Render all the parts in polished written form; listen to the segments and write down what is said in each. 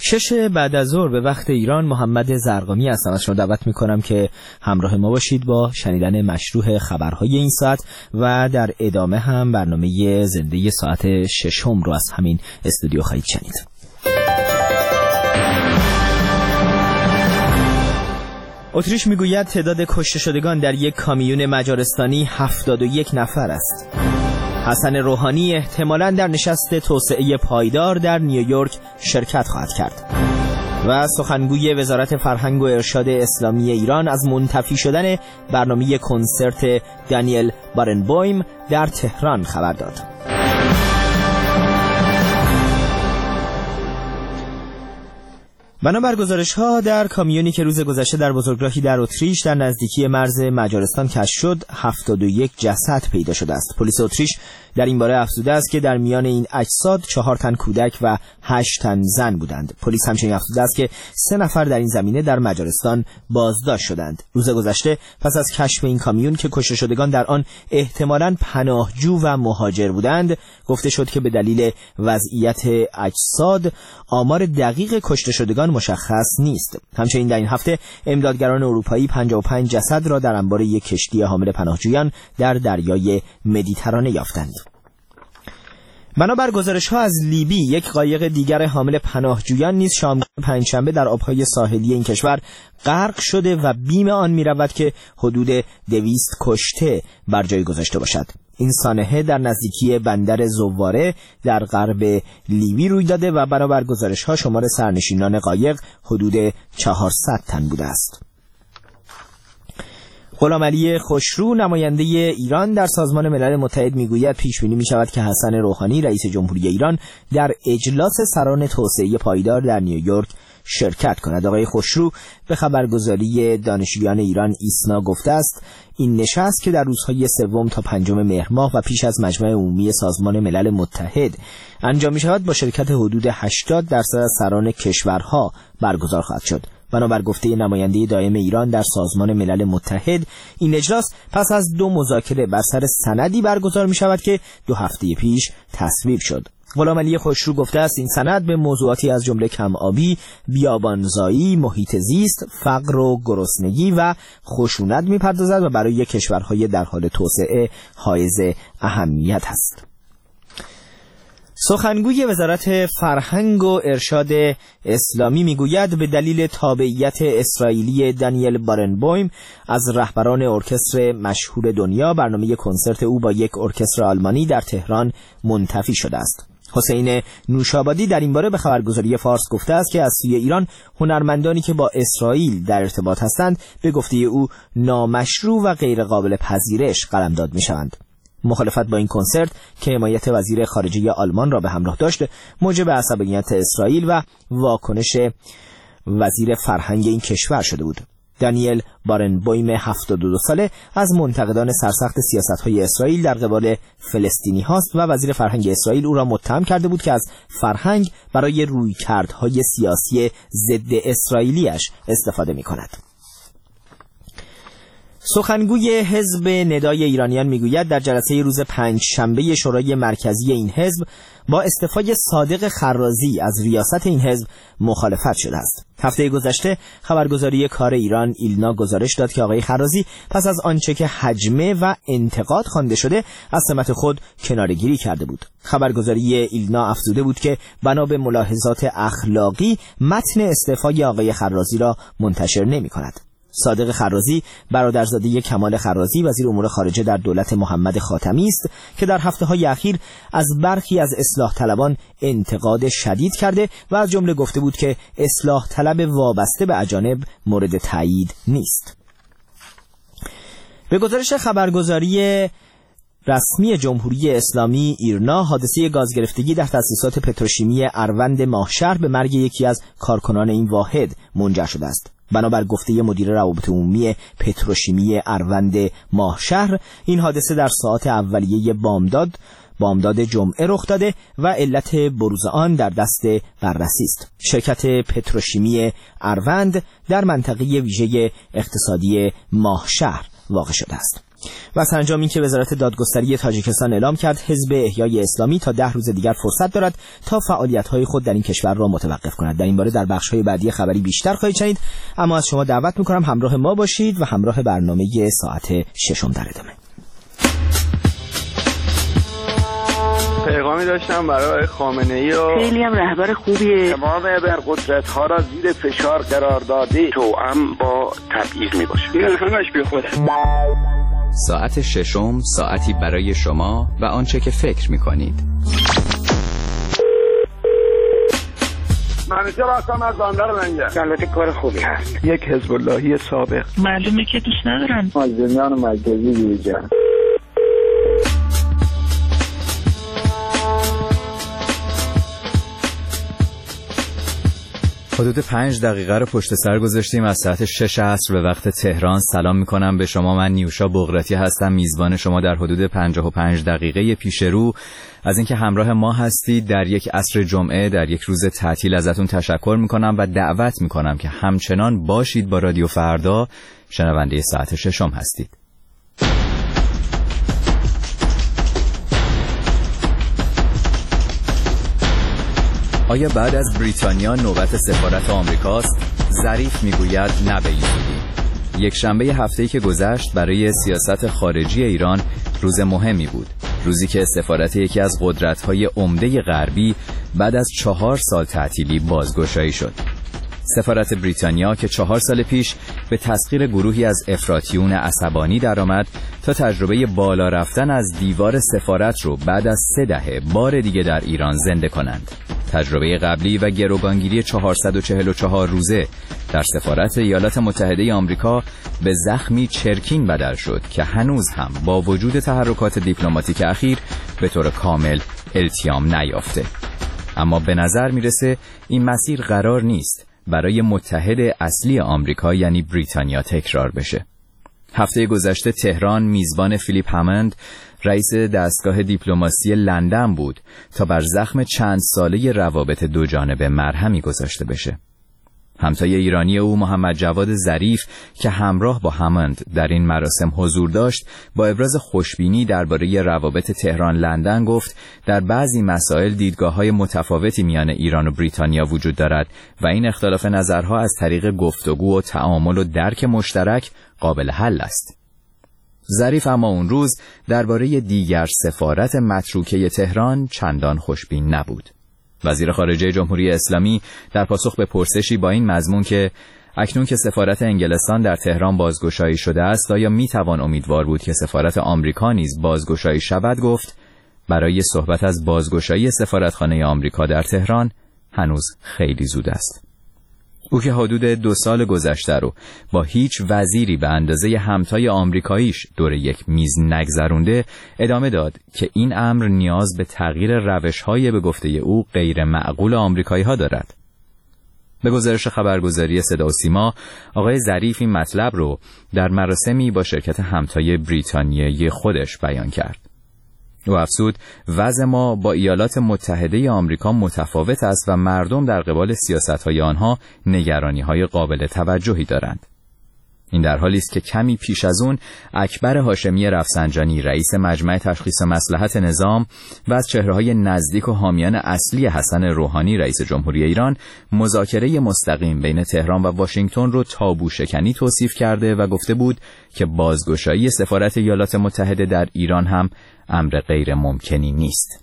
6 بعد از ظهر به وقت ایران. محمد زرقامی هستم. از شما دعوت میکنم که همراه ما باشید با شنیدن مشروح خبرهای این ساعت و در ادامه هم برنامه زنده ساعت 6 رو از همین استودیو خواهید شنید. اتریش میگوید تعداد کشته شدگان در یک کامیون مجارستانی 71 نفر است. حسن روحانی احتمالاً در نشست توسعه پایدار در نیویورک شرکت خواهد کرد. و سخنگوی وزارت فرهنگ و ارشاد اسلامی ایران از منتفی شدن برنامه کنسرت دانیل بارنبویم در تهران خبر داد. بنابر گزارش‌ها در کامیونی که روز گذشته در بزرگراهی در اتریش در نزدیکی مرز مجارستان کشف شد 71 جسد پیدا شده است. پلیس اتریش در این باره افزوده است که در میان این اجساد 4 تن کودک و 8 تن زن بودند. پلیس همچنین افزوده است که 3 نفر در این زمینه در مجارستان بازداشت شدند. روز گذشته پس از کشف این کامیون که کشته شدگان در آن احتمالاً پناهجو و مهاجر بودند، گفته شد که به دلیل وضعیت اجساد آمار دقیق کشته شدگان مشخص نیست. همچنین در این هفته امدادگران اروپایی 55 جسد را در انبار یک کشتی حامل پناهجویان در دریای مدیترانه یافتند. بنابر گزارش‌ها از لیبی یک قایق دیگر حامل پناهجویان نیز شام پنجشنبه در آبهای ساحلی این کشور غرق شده و بیم آن می‌رود که حدود 200 کشته بر جای گذاشته باشد. این سانحه در نزدیکی بندر زواره در غرب لیبی روی داده و بنابر گزارش‌ها شمار سرنشینان قایق حدود 400 تن بوده است. غلامعلی خوشرو نماینده ایران در سازمان ملل متحد میگوید پیش‌بینی می‌شود که حسن روحانی رئیس جمهوری ایران در اجلاس سران توسعه پایدار در نیویورک شرکت کند. آقای خوشرو به خبرگزاری دانشجویان ایران ایسنا گفته است این نشست که در روزهای 3 تا 5 مهر ماه و پیش از مجمع عمومی سازمان ملل متحد انجام می‌شود با شرکت حدود 80% از سران کشورها برگزار خواهد شد. بنابر گفته نماینده دائم ایران در سازمان ملل متحد این اجلاس پس از 2 مذاکره بر سر سندی برگزار می شود که 2 هفته پیش تصویب شد. غلامعلی خوشرو گفته است این سند به موضوعاتی از جمله کم‌آبی، بیابانزایی، محیط زیست، فقر و گرسنگی و خشونت می‌پردازد و برای کشورهای در حال توسعه حائز اهمیت است. سخنگوی وزارت فرهنگ و ارشاد اسلامی میگوید به دلیل تابعیت اسرائیلی دانیل بارنبویم از رهبران ارکستر مشهور دنیا برنامه کنسرت او با یک ارکستر آلمانی در تهران منتفی شده است. حسین نوشابادی در این باره به خبرگزاری فارس گفته است که از سوی ایران هنرمندانی که با اسرائیل در ارتباط هستند به گفته او نامشروع و غیر قابل پذیرش قلمداد می‌شوند. مخالفت با این کنسرت که حمایت وزیر خارجه آلمان را به همراه داشت موجب عصبانیت اسرائیل و واکنش وزیر فرهنگ این کشور شده بود. دانیل بارنبویم 72 ساله از منتقدان سرسخت سیاست‌های اسرائیل در قبال فلسطینی هاست و وزیر فرهنگ اسرائیل او را متهم کرده بود که از فرهنگ برای رویکردهای سیاسی ضد اسرائیلیش استفاده می‌کند. سخنگوی حزب ندای ایرانیان میگوید در جلسه روز 5 شنبه شورای مرکزی این حزب با استعفای صادق خرازی از ریاست این حزب مخالفت شده است. هفته گذشته خبرگزاری کار ایران ایلنا گزارش داد که آقای خرازی پس از آنچه که هجمه و انتقاد خوانده شده از سمت خود کناره‌گیری کرده بود. خبرگزاری ایلنا افزوده بود که بنا به ملاحظات اخلاقی متن استعفای آقای خرازی را منتشر نمی‌کند. صادق خرازی برادرزاده کمال خرازی وزیر امور خارجه در دولت محمد خاتمی است که در هفته‌های اخیر از برخی از اصلاح طلبان انتقاد شدید کرده و از جمله گفته بود که اصلاح طلب وابسته به اجانب مورد تایید نیست. به گزارش خبرگزاری رسمی جمهوری اسلامی ایرنا حادثه گازگرفتگی در تأسیسات پتروشیمی اروند ماهشهر به مرگ یکی از کارکنان این واحد منجر شده است. بنابر گفته مدیر روابط عمومی پتروشیمی اروند ماهشهر این حادثه در ساعات اولیه بامداد جمعه رخ داده و علت بروز آن در دست بررسی است. شرکت پتروشیمی اروند در منطقه ویژه اقتصادی ماهشهر واقع شده است. و سرانجام اینکه وزارت دادگستری تاجیکستان اعلام کرد حزب احیای اسلامی تا 10 روز دیگر فرصت دارد تا فعالیت‌های خود در این کشور را متوقف کند. در این باره در بخش‌های بعدی خبری بیشتر خواهید شنید، اما از شما دعوت می‌کنم همراه ما باشید و همراه برنامه ساعت 6 در ادامه. پیغامی داشتم برای خامنه‌ای و خیلی هم رهبر خوبیه. تمام ابرقدرت‌ها را زیر فشار قرار داده توأم با تبعیض میباشه. این همش بی خوده. ساعت 6 ساعتی برای شما و آنچه که فکر می‌کنید. منیجر هستم از بندر لنگر. البته کار خوبی هست. یک حزب اللهی سابق. معلومه که دوست ندارن. مازندران مرکزی بیرجان. حدود 5 دقیقه رو پشت سر گذاشتیم از ساعت 6 عصر به وقت تهران. سلام میکنم به شما. من نیوشا بغراتی هستم، میزبان شما در حدود 55 دقیقه پیش رو. از اینکه همراه ما هستید در یک عصر جمعه، در یک روز تعطیل ازتون تشکر میکنم و دعوت میکنم که همچنان باشید با رادیو فردا. شنونده ساعت 6 هستید. آیا بعد از بریتانیا نوبت سفارت آمریکاست؟ ظریف میگوید نه به این زودی. یک شنبه هفته‌ای که گذشت برای سیاست خارجی ایران روز مهمی بود. روزی که سفارت یکی از قدرت‌های عمده غربی بعد از 4 سال تعطیلی بازگشایی شد. سفارت بریتانیا که 4 سال پیش به تسخیر گروهی از افراطیون عصبانی درآمد تا تجربه بالا رفتن از دیوار سفارت رو بعد از 3 دهه بار دیگه در ایران زنده کنند. تجربه قبلی و گروگانگیری 444 روزه در سفارت ایالات متحده آمریکا به زخمی چرکین بدل شد که هنوز هم با وجود تحرکات دیپلماتیک اخیر به طور کامل التیام نیافته. اما به نظر میرسه این مسیر قرار نیست برای متحد اصلی آمریکا یعنی بریتانیا تکرار بشه. هفته گذشته تهران میزبان فیلیپ هموند رئیس دستگاه دیپلماسی لندن بود تا بر زخم چند ساله روابط دو جانبه مرهمی گذاشته بشه. همتای ایرانی او محمد جواد ظریف که همراه با هموند در این مراسم حضور داشت با ابراز خوشبینی درباره روابط تهران لندن گفت در بعضی مسائل دیدگاه‌های متفاوتی میان ایران و بریتانیا وجود دارد و این اختلاف نظرها از طریق گفتگو و تعامل و درک مشترک قابل حل است. ظریف اما اون روز درباره دیگر سفارت متروکه تهران چندان خوشبین نبود. وزیر خارجه جمهوری اسلامی در پاسخ به پرسشی با این مضمون که اکنون که سفارت انگلستان در تهران بازگشایی شده است آیا میتوان امیدوار بود که سفارت آمریکا نیز بازگشایی شود گفت برای صحبت از بازگشایی سفارتخانه آمریکا در تهران هنوز خیلی زود است. او که حدود 2 سال گذشته رو با هیچ وزیری به اندازه همتای آمریکاییش دور یک میز نگذرونده ادامه داد که این امر نیاز به تغییر روش‌های به گفته او غیر معقول آمریکایی‌ها دارد. به گزارش خبرگزاری صدا و سیما آقای ظریف این مطلب رو در مراسمی با شرکت همتای بریتانیایی خودش بیان کرد. او افزود وضع ما با ایالات متحده آمریکا متفاوت است و مردم در قبال سیاست‌های آنها نگرانی‌های قابل توجهی دارند. این در حالی است که کمی پیش از اون اکبر هاشمی رفسنجانی رئیس مجمع تشخیص مصلحت نظام و از چهره‌های نزدیک و حامیان اصلی حسن روحانی رئیس جمهوری ایران مذاکره مستقیم بین تهران و واشنگتن رو تابو شکنی توصیف کرده و گفته بود که بازگشایی سفارت ایالات متحده در ایران هم امر غیر ممکنی نیست.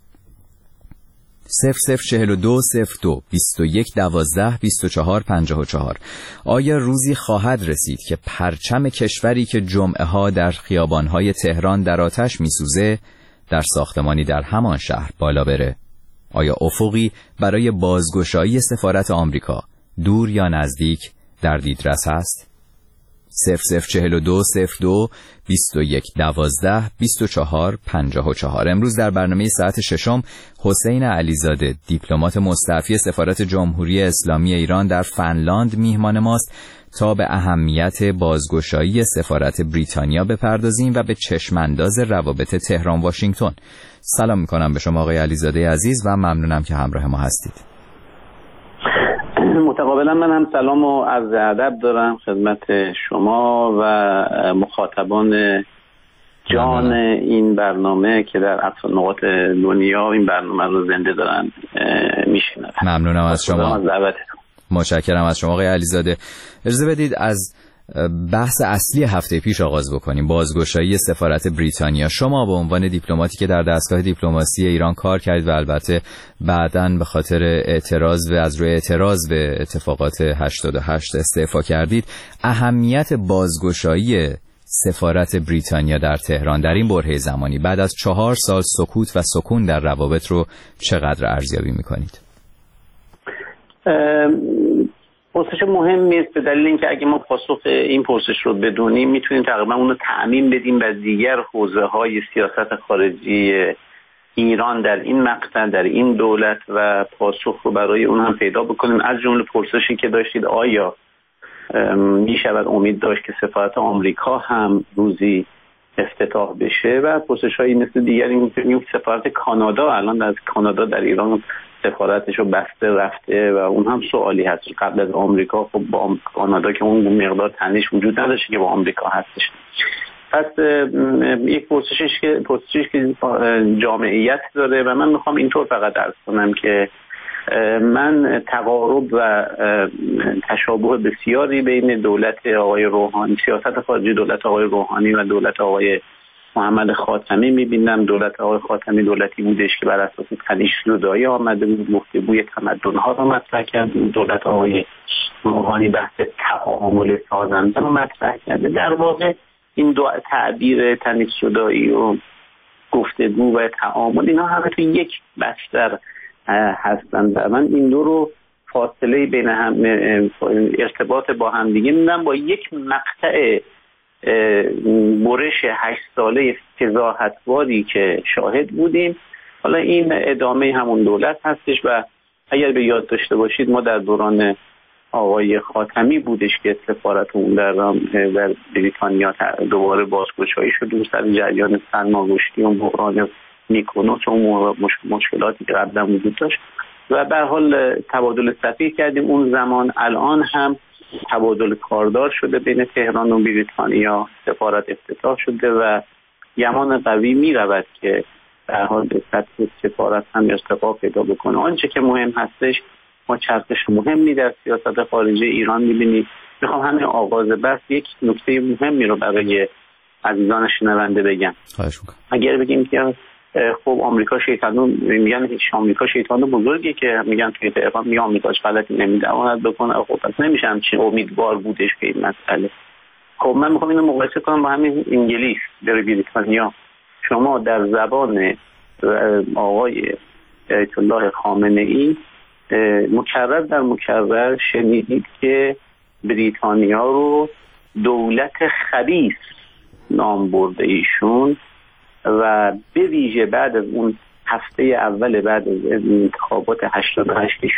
004202 2112 2454 آیا روزی خواهد رسید که پرچم کشوری که جمعه ها در خیابانهای تهران در آتش میسوزه در ساختمانی در همان شهر بالا بره؟ آیا افقی برای بازگشایی سفارت آمریکا دور یا نزدیک در دیدرس است؟ 004202 2112 2454 امروز در برنامه ساعت 6 حسین علیزاده دیپلمات مستعفی سفارت جمهوری اسلامی ایران در فنلاند میهمان ماست تا به اهمیت بازگشایی سفارت بریتانیا بپردازیم و به چشمانداز روابط تهران واشنگتن. سلام میکنم به شما آقای علیزاده عزیز و ممنونم که همراه ما هستید. متقابلا من هم سلام و عرض ادب دارم خدمت شما و مخاطبان جان این برنامه که در اطراف نقاط دنیا این برنامه رو زنده دارن میشنن. ممنونم از شما. متشکرم از شما آقای علیزاده. اجازه بدید از بحث اصلی هفته پیش آغاز بکنیم، بازگشایی سفارت بریتانیا. شما به عنوان دیپلماتی که در دستگاه دیپلماسی ایران کار کردید و البته بعداً به خاطر اعتراض و از روی اعتراض به اتفاقات 88 استعفا کردید، اهمیت بازگشایی سفارت بریتانیا در تهران در این برهه زمانی بعد از 4 سال سکوت و سکون در روابط رو چقدر ارزیابی می‌کنید؟ پرسش مهمی است، به دلیل اینکه اگه ما پاسخ این پرسش رو بدونیم میتونیم تقریبا اون رو تعمیم بدیم به دیگر حوزه‌های سیاست خارجی ایران در این مقطع، در این دولت، و پاسخ رو برای اون هم پیدا بکنیم. از جمله پرسشی که داشتید آیا میشود امید داشت که سفارت آمریکا هم روزی افتتاح بشه، و پرسش‌هایی مثل دیگر این سفارت کانادا، الان از کانادا در ایران سفارتش رو بسته رفته و اون هم سوالی هست. قبل از آمریکا خب با کانادا که اون مقدار تنش وجود نداشت که با آمریکا هستش. پس یک پرسشش که جامعیت داره و من میخوام اینطور فقط عرض کنم که من تقارب و تشابه بسیاری بین دولت آقای روحانی، سیاست خارجی دولت آقای روحانی و دولت آقای محمد خاتمی می‌بینم. دولت آقای خاتمی دولتی بودش که بر اساس تنش زدایی آمده بود، گفتگوی تمدن‌ها رو مطرح کرد. دولت آقای روحانی بحث تعامل سازنده رو مطرح کرده. در واقع این دو تعبیر تنش زدایی و گفتگو و تعامل، اینا همه تو یک بستر هستند و من این دو رو فاصله بین هم، ارتباط با هم دیگه میدم با یک مقطع برش 8 ساله فضاحت‌باری که شاهد بودیم. حالا این ادامه همون دولت هستش و اگر به یاد داشته باشید ما در دوران آقای خاتمی بودش که سفارتمون در بریتانیا دوباره بازگشایی شد سر جریان سرماگشتی و بحران میکونوس و مشکلاتی که قبلا وجود داشت و به حال تبادل سفیر کردیم اون زمان. الان هم تبادل کاردار شده بین تهران و بریتانیا، سفارت افتتاح شده و گمان قوی می رود که در حال به سطح سفارت هم ارتقا پیدا بکنه. آنچه که مهم هستش، ما چرخش مهمی در سیاست خارجی ایران می‌بینیم. میخوام همین آغاز بحث یک نکته مهمی رو برای عزیزان شنونده بگم. اگر بگیم که خب آمریکا شیطانو، میگن آمریکا شیطان بزرگی که میگن توی تهران میگن آمریکاش غلطی نمیدونه بکنه، خب پس نمیشه همچین امیدوار بودش به این مسئله. خب من میخوام اینو مقایسه کنم با همین انگلیس در بریتانیا. شما در زبان آقای آیت الله خامنه ای مکرر در مکرر شنیدید که بریتانیا رو دولت خبیث نام برده ایشون و به ویژه بعد از اون هفته اول بعد از انتخابات 88 که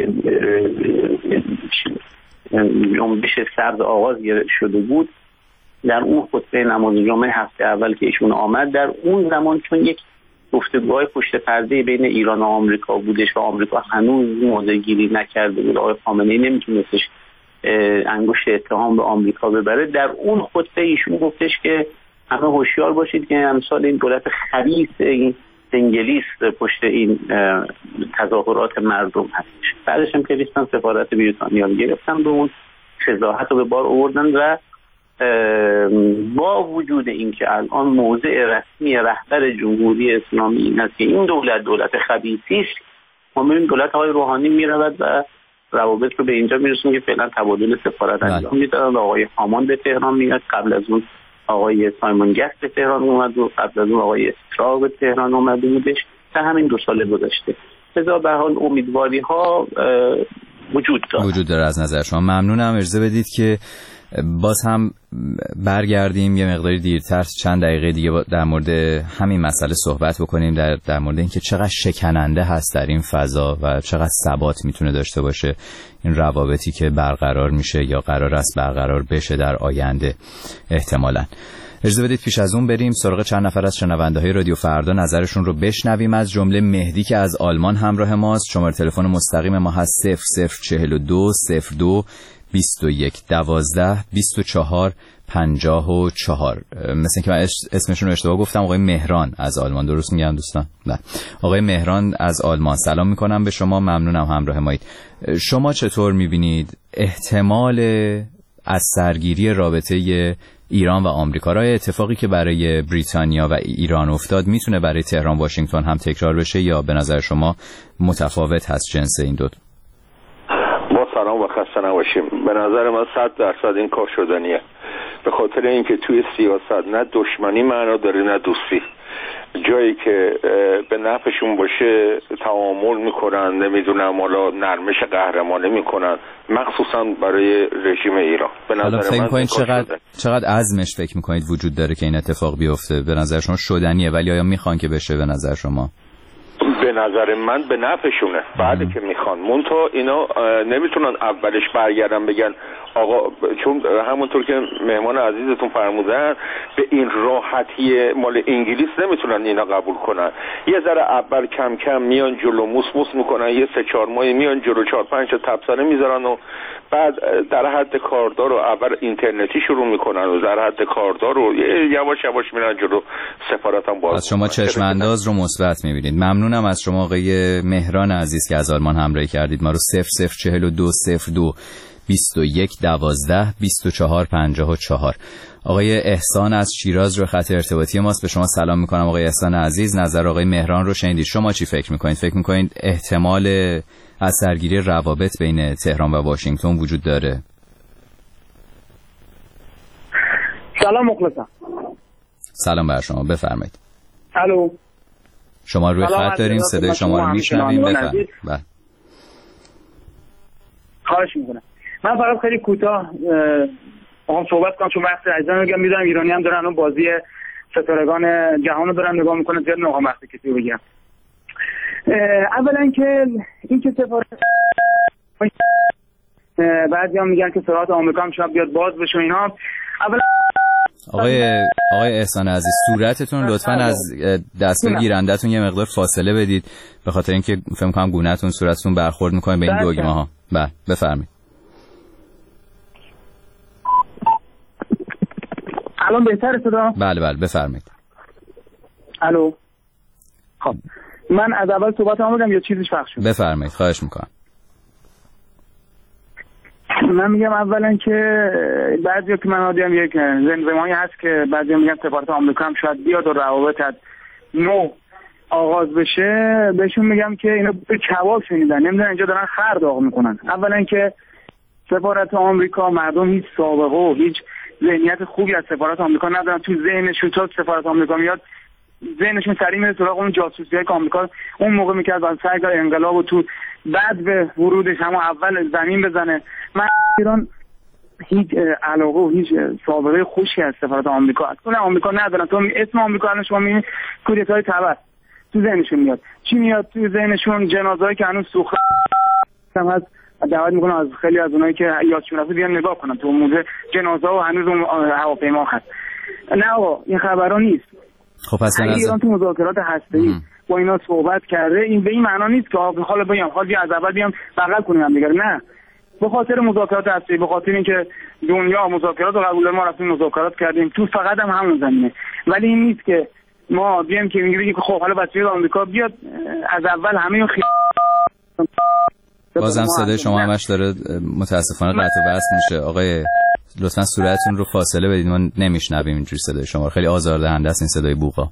جنبش سرد آغاز شده بود، در اون خطبه نماز جمعه هفته اول که ایشون آمد، در اون زمان چون یک گفتگوهای پشت پرده بین ایران و آمریکا بودش و آمریکا هنوز موضع گیری نکرده بود، آقای خامنه‌ای نمیتونستش انگشت اتهام به آمریکا ببره، در اون خطبه ایشون گفتش که همه هوشیار باشید که امثال این دولت خبیث این انگلیس پشت این تظاهرات مردم هستش. بعدش هم که ریستن سفارت بریتانیا رو گرفتن به اون فضاحت رو به بار آوردن و با وجود اینکه الان موضع رسمی رهبر جمهوری اسلامی این است که این دولت خبیثی است، ما می‌بینیم دولت آقای روحانی میرود و روابط رو به اینجا میرسون که فعلا تبادل سفارت انجام میدن. آقای هامان به تهران میاد، قبل از اون آقای سایمون گست به تهران اومد و قبل از اون آقای استرا به تهران اومده بودش تا همین 2 سال گذشته. لذا به حال امیدواری ها وجود داره از نظر شما. ممنونم. اجازه بدید که باز هم برگردیم یه مقداری دیرتر چند دقیقه دیگه در مورد همین مسئله صحبت بکنیم، در مورد اینکه چقدر شکننده هست در این فضا و چقدر ثبات میتونه داشته باشه این روابطی که برقرار میشه یا قرار است برقرار بشه در آینده احتمالاً. اجازه بدید پیش از اون بریم سراغ چند نفر از شنونده‌های رادیو فردا، نظرشون رو بشنویم. از جمله مهدی که از آلمان همراه ماست. شماره تلفن مستقیم ما هست 0042 02 21 12 24 54. مثل که من اسمشون رو اشتباه گفتم، آقای مهران از آلمان، درست میگم دوستان؟ نه، آقای مهران از آلمان. سلام میکنم به شما، ممنونم همراه مایید. شما چطور میبینید احتمال از سرگیری رابطه ایران و آمریکا را، اتفاقی که برای بریتانیا و ایران افتاد میتونه برای تهران واشنگتن هم تکرار بشه یا به نظر شما متفاوت هست جنس این دو؟ با سلام و خسته نباشیم. به نظر من 100% این کار شدنیه، به خاطر اینکه توی سیاست نه دشمنی معنا داره نه دوستی. جایی که به نفعشون باشه تعامل میکنن، نمیدونم حالا نرمش قهرمانه میکنن، مخصوصا برای رژیم ایران. به نظر من چقدر عزمش فکر میکنید وجود داره که این اتفاق بیفته؟ به نظر شما شدنیه، ولی آیا میخوان که بشه به نظر شما؟ به نظر من به نفعشونه، بعد که میخوان منتها اینا نمیتونن اولش برگردن بگن آقا، چون همونطور که مهمان عزیزتون فرمودن به این راحتی مال انگلیس نمیتونن اینا قبول کنن. یه ذره اول کم کم میان جلو، موس میکنن، یه 3-4 ماهی میان جلو، 4-5 تا تبصره میذارن و بعد در حد کاردار رو اول اینترنتی شروع میکنن و در حد کاردار رو یواش یواش میرن جلو. سفارت هم باز. از شما چشم انداز رو مثبت میبینید. ممنونم از شما آقای مهران عزیز که از آلمان همراهی کردید. ما رو 004202 21 12 24 54. آقای احسان از شیراز رو خط ارتباطی ماست. به شما سلام میکنم آقای احسان عزیز. نظر آقای مهران رو شنیدید. شما چی فکر میکنید؟ فکر میکنید احتمال از سرگیری روابط بین تهران و واشنگتن وجود داره؟ سلام مخلصم. سلام بر شما، بفرمایید. الو، شما روی خط داریم، صدای شما رو میشنویم، بفرمایید. خواهش میکنم. من فقط خیلی کوتاه صحبت کنم چون وقت عزیزان میگم، میدونم ایرانی هم دارن اون بازی ستارگان جهان رو دارن نگاه میکنن، زیاد نوها وقت کسی رو بگم. اولا که این که سفارت بعضی هم میگن که سفارت آمریکا هم شاید بیاد باز بشه اینا. اولا آقای احسان عزیز، صورتتون لطفاً از دستگاه گیرنده‌تون یه مقدار فاصله بدید، به خاطر اینکه فکر می‌کنم گونه‌تون صورتتون برخورد می‌کنه به این دوگمه ها. بله بفرمایید. الان بهتره صدا؟ بله بفرمایید. الو، خب من از اول صحبتام بگم یا چیزیش پخش شد؟ بفرمایید، خواهش می‌کنم. من میگم اولا که بعضیا که من آدم یک زمزمه‌ای هست که بعضیا میگن سفارت آمریکا هم شاید بیاد و روابط از نو آغاز بشه، بهشون میگم که اینا به کباب شنیدن، نمیدونن اینجا دارن خر داغ میکنن. اولا که سفارت آمریکا مردم هیچ سابقه و هیچ ذهنیت خوبی از سفارت آمریکا ندارن. تو ذهنشون تا سفارت آمریکا میاد ذهنشون سریع میره سراغ اون جاسوسی‌های که آمریکا اون موقع میکرد و سعی کرد انقلاب و تو بعد به ورودش هم اول زمین بزنه. من ایران هیچ علاقه و هیچ سابقه خوشی از سفارت آمریکا اصلا آمریکا ندارن. تو اسم آمریکا الان شما میبینید کودتای تبر تو ذهنشون میاد. چی میاد تو ذهنشون؟ جنازه‌ای که هنوز سوخته هم هست. دعوت میکنم از خیلی از اونایی که یادشون رفته بیان نگاه کنن تو موزه جنازه و هنوز اون هواپیما هست. نه آقا این خبرا نیست. خب پس ایران تو مذاکرات هسته‌ای با اینا صحبت کرده، این به این معنا نیست که حالا بیام از اول بیام بغل کنیم هم دیگه. نه، به خاطر مذاکرات هسته‌ای، به خاطر اینکه دنیا مذاکرات رو قبول داره، ما رفتیم مذاکرات کردیم تو فقط هم همون زمینه. ولی این نیست که ما بیام که بگیم که خب حالا وسیله آمریکا بیاد از اول همه بازم صدای شما همش داره متاسفانه قطع و وصل میشه. آقای لطفاً صورتتون رو فاصله بدید، ما نمیشنویم اینجوری صدای شما. خیلی آزاردهنده است این صدای بوقا.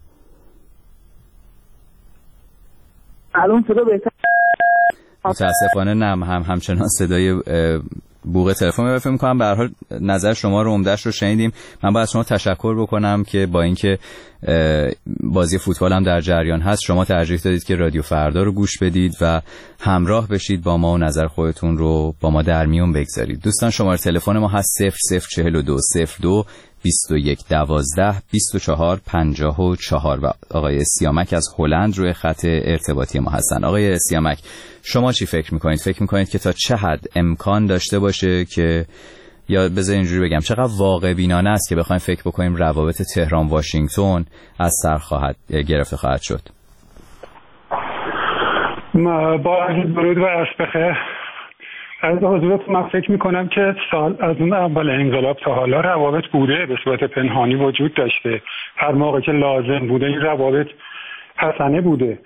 الان صدا بهتر؟ متاسفانه نه، همچنان صدای بوق تلفن. فکر می‌کنم به هر حال نظر شما رو عمده‌اش رو شنیدیم. من باید شما تشکر بکنم که با اینکه بازی فوتبال هم در جریان هست، شما ترجیح دادید که رادیو فردا رو گوش بدید و همراه بشید با ما و نظر خودتون رو با ما در میون بگذارید. دوستان شماره تلفن ما هست 0042 02 21 12 24 54 و آقای سیامک از هلند روی خط ارتباطی ما هستن. آقای سیامک، شما چی فکر میکنید؟ فکر میکنید که تا چه حد امکان داشته باشه که، یا بذار اینجوری بگم، چقدر واقع بینانه است که بخوایم فکر بکنیم روابط تهران واشنگتن از سر گرفته خواهد شد؟ با درود و عرض بخیر از حضورت من فکر میکنم که سال از اون اول انقلاب تا حالا روابط بوده، به صورت پنهانی وجود داشته. هر موقع که لازم بوده این روابط حسنه بوده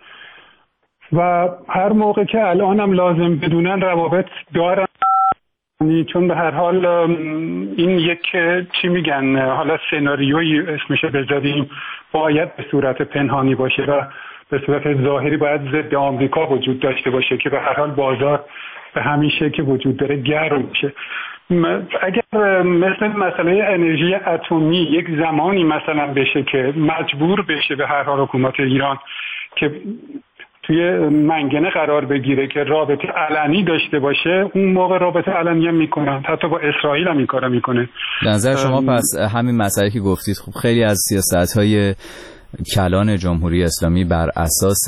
و هر موقع که الان هم لازم بدونن روابط دارن، چون به هر حال این یک چی میگن، حالا سناریویی اسمشه بذاریم، باید به صورت پنهانی باشه و به صورت ظاهری باید ضد آمریکا وجود داشته باشه که به هر حال بازار به همین شکل وجود داره گرم میشه. اگر مثل مسئله انرژی اتمی یک زمانی مثلا بشه که مجبور بشه به هر حال حکومت ایران که توی منگنه قرار بگیره که رابطه علنی داشته باشه، اون موقع رابطه علنی هم میکنن، حتی با اسرائیل هم این کارا میکنه. به نظر شما پس همین مسئله که گفتید، خب خیلی از سیاست‌های کلان جمهوری اسلامی بر اساس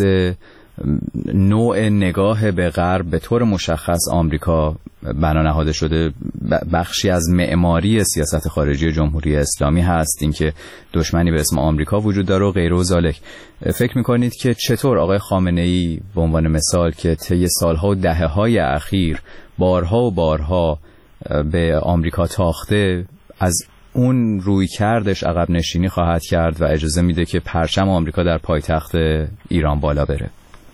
نوع نگاه به غرب به طور مشخص آمریکا بنا نهاده شده، بخشی از معماری سیاست خارجی جمهوری اسلامی هست، اینکه دشمنی به اسم آمریکا وجود داره و غیره و ذالک. فکر میکنید که چطور آقای خامنه‌ای به عنوان مثال که طی سالها و دهه‌های اخیر بارها و بارها به آمریکا تاخته، از اون روی کردش عقب نشینی خواهد کرد و اجازه میده که پرچم آمریکا در پایتخت ایران بالا بره؟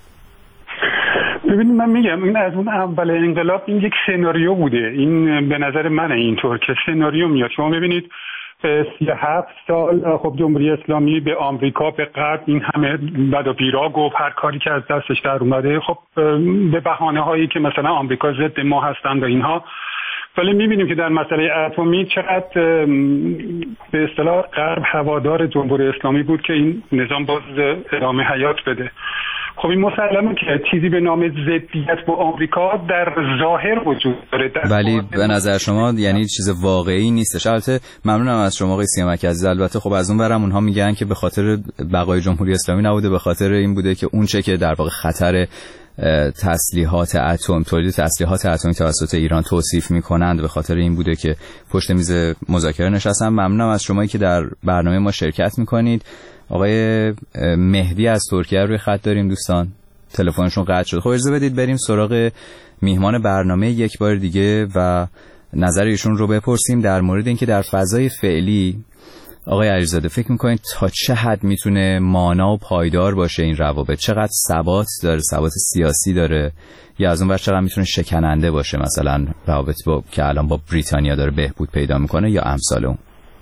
ببینید من میگم این از اون اول انقلاب این یک سناریو بوده. این به نظر من اینطور که سناریو میاد. شما ببینید 37 سال خب جمهوری اسلامی به آمریکا، به غرب این همه بد و بیرا گفت، هر کاری که از دستش در اومده خب به بهانه هایی که مثلا آمریکا ضد ما هستند و اینها. ولی میبینیم که در مسئله اتمی چقدر به اصطلاح غرب هوادار جمهوری اسلامی بود که این نظام باز ادامه حیات بده. خب این مسلمه که چیزی به نام ضدیت با آمریکا در ظاهر وجود داره، ولی به نظر شما یعنی چیز واقعی نیستش. البته ممنونم از شما آقای سیامک عزیز. البته خب از اون ورم اونها میگن که به خاطر بقای جمهوری اسلامی نبوده، به خاطر این بوده که اون چه که در واقع خطر تسلیحات اتم، تولید تسلیحات اتمی توسط ایران توصیف میکنند، به خاطر این بوده که پشت میز مذاکره نشستن. ممنونم از شمایی که در برنامه ما شرکت میکنید. آقای مهدی از ترکیه روی خط داریم دوستان، تلفنشون قطع شد. خب اجازه بدید بریم سراغ میهمان برنامه یک بار دیگه و نظر ایشون رو بپرسیم در مورد اینکه در فضای فعلی آقای علیزاده فکر میکنید تا چه حد میتونه مانا و پایدار باشه این روابط؟ چقدر ثبات داره، ثبات سیاسی داره، یا از اون ور چقدر میتونه شکننده باشه، مثلا روابط که الان با بریتانیا داره بهبود پیدا میکنه یا امثال اون؟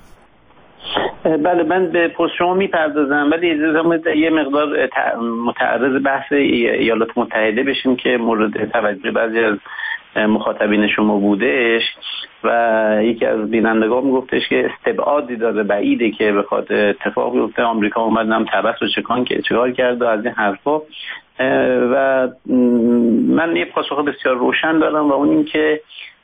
بله من به پرس شما میپردازم، ولی اجازه یه مقدار متعرض بحث ایالات متحده بشیم که مورد توجه بعضی از مخاطبین شما بودش و یکی از بینندگان میگفتش که استبعادی داره، بعیده که بخواد اتفاق بیفته آمریکا اومدنم تبس و چکار کرد و از این حرفا. و من یه پاسخ بسیار روشن دارم و اون این که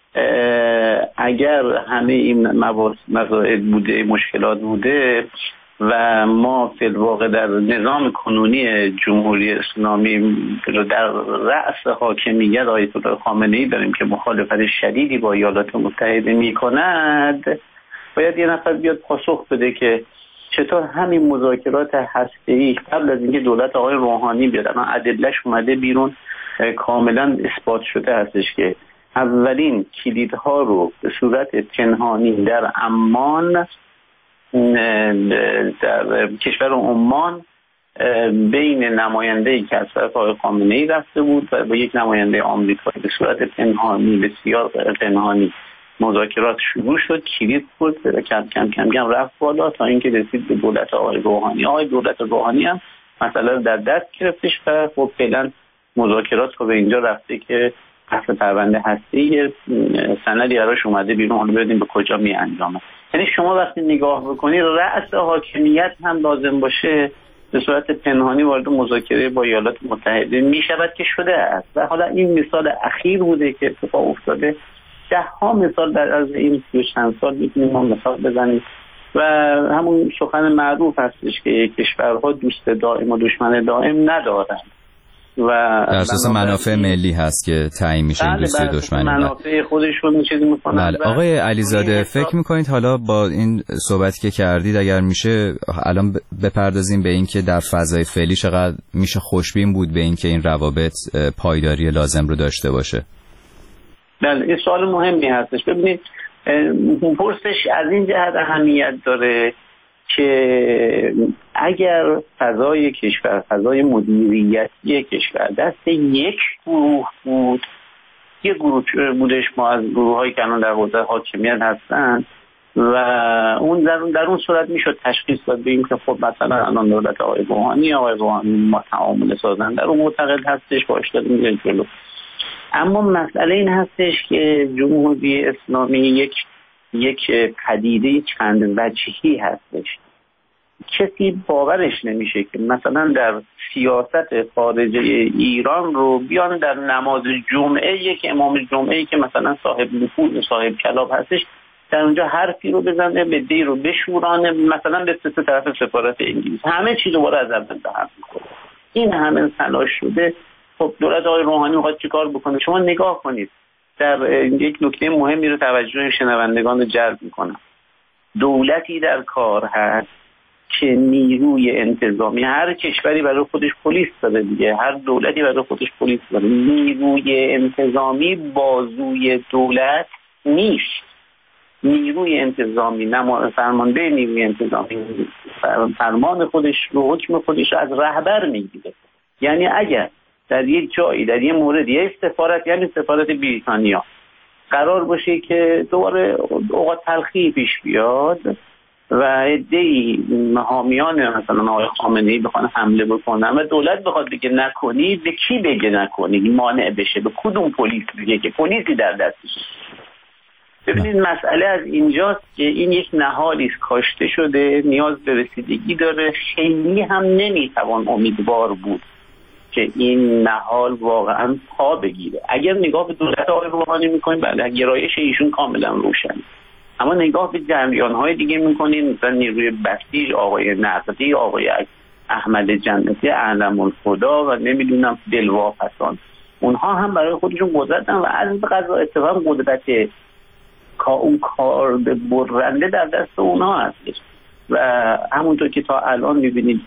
اگر همه این مسائل بوده، مشکلات بوده و ما فی الواقع در نظام کنونی جمهوری اسلامی در رأس حاکمیت آیت الله خامنه‌ای داریم که مخالفت شدیدی با ایالات متحده می‌کند، باید یه نفر بیاد پاسخ بده که چطور همین مذاکرات هسته‌ای قبل از اینکه دولت آقای روحانی بیاد، الان ادله‌اش اومده بیرون، کاملا اثبات شده هستش که اولین کلیدها رو به صورت پنهانی در عمان در کشور عمان بین نماینده‌ای که از طرف آقای خامنه‌ای رفته بود و با یک نماینده آمریکایی به صورت پنهانی، بسیار پنهانی مذاکرات شروع شد. کلید بود و کم کم رفت بالا تا اینکه رسید به دولت آقای روحانی. آقای دولت روحانی هم مسئله رو در دست گرفتش و خب فعلا مذاکرات رو به اینجا رفته که اصل پرونده هستی سندی براش اومده بیرون، حالا ببینیم به کجا می انجامه. یعنی شما وقتی نگاه بکنید رأس حاکمیت هم لازم باشه به صورت پنهانی وارد مذاکره با ایالات متحده می شود که شده است و حالا این مثال اخیر بوده که اتفاق افتاده. ده ها مثال در از این 30 چند سال میتونیم ما مثال بزنیم و همون سخن معروف هستش که کشورها دوست دائم و دشمن دائم ندارند و در اساس منافع ملی هست که تعیین میشه این دوستی دشمنی. منافع خودشون چیزی میکنن. آقای علیزاده فکر میکنید حالا با این صحبتی که کردید اگر میشه الان بپردازیم به این که در فضای فعلی چقدر میشه خوشبین بود به این که این روابط پایداری لازم رو داشته باشه؟ بله این سوال مهمی هستش. ببینید پرسش از این جهت اهمیت داره که اگر فضای کشور، فضای مدیریتی کشور دست یک گروه بود، یک گروه بودش، ما از گروه‌هایی که الان در حوزه حاکمیت هستن و اون در اون صورت میشد تشخیص داد به این که خب مثلا الان دولت آقای روحانی ما تعامل سازن در اون معتقد هستش باش داریم میریم جلو. اما مسئله این هستش که جمهوری اسلامی یک پدیده چند وجهی هستش. کسی باورش نمیشه که مثلا در سیاست خارجه ایران رو بیان در نماز جمعه یک امام جمعه‌ای که مثلا صاحب نفوذ صاحب کلاب هستش در اونجا حرفی رو بزنه، بدی رو بشورانه، مثلا به سه طرف سفارت انگلیس همه چی دوباره از اول به هم می‌خوره. این همه تلاش شده. خب دولت آقای روحانی می‌خواد چیکار بکنه؟ شما نگاه کنید، در یک نکته مهمی رو توجه شنوندگان رو جلب می‌کنم. دولتی در کار هست که نیروی انتظامی، هر کشوری برای خودش پلیس داره دیگه، هر دولتی برای خودش پلیس داره، نیروی انتظامی بازوی دولت نیست. نیروی انتظامی فرمانده نیروی انتظامی فرمان خودش رو، حکم خودش رو از رهبر میگیره. یعنی اگر در یک جایی، در یک مورد، یک سفارت، یعنی سفارت بریتانیا قرار باشه که دوباره اوقات تلخی پیش بیاد و عده‌ای حامیان مثلا آقای خامنه‌ای بخوان حمله بکنن و دولت بخواد بگه نکنید، به کی بگه نکنید؟ مانع بشه؟ به کدوم پلیس بگه که پلیسی در دستش؟ ببینید مسئله از اینجاست که این یک نهالی است کاشته شده، نیاز به رسیدگی داره. خیلی هم نمیتوان امیدوار بود که این نهال واقعا پا بگیره. اگر نگاه به دولت آقای روحانی میکنیم، بله گرایش ایشون کاملا روشنه، اما نگاه به جریان‌های دیگه می‌کنیم، مثلا نیروی بسیج، آقای نقدی، آقای احمد جنتی، علم الخدا و نمیدونم دلواپسان، اونها هم برای خودشون قدرتن و از قضا اتفاق قدرت اون کار برنده در دست اونها هست و همونطور که تا الان می‌بینید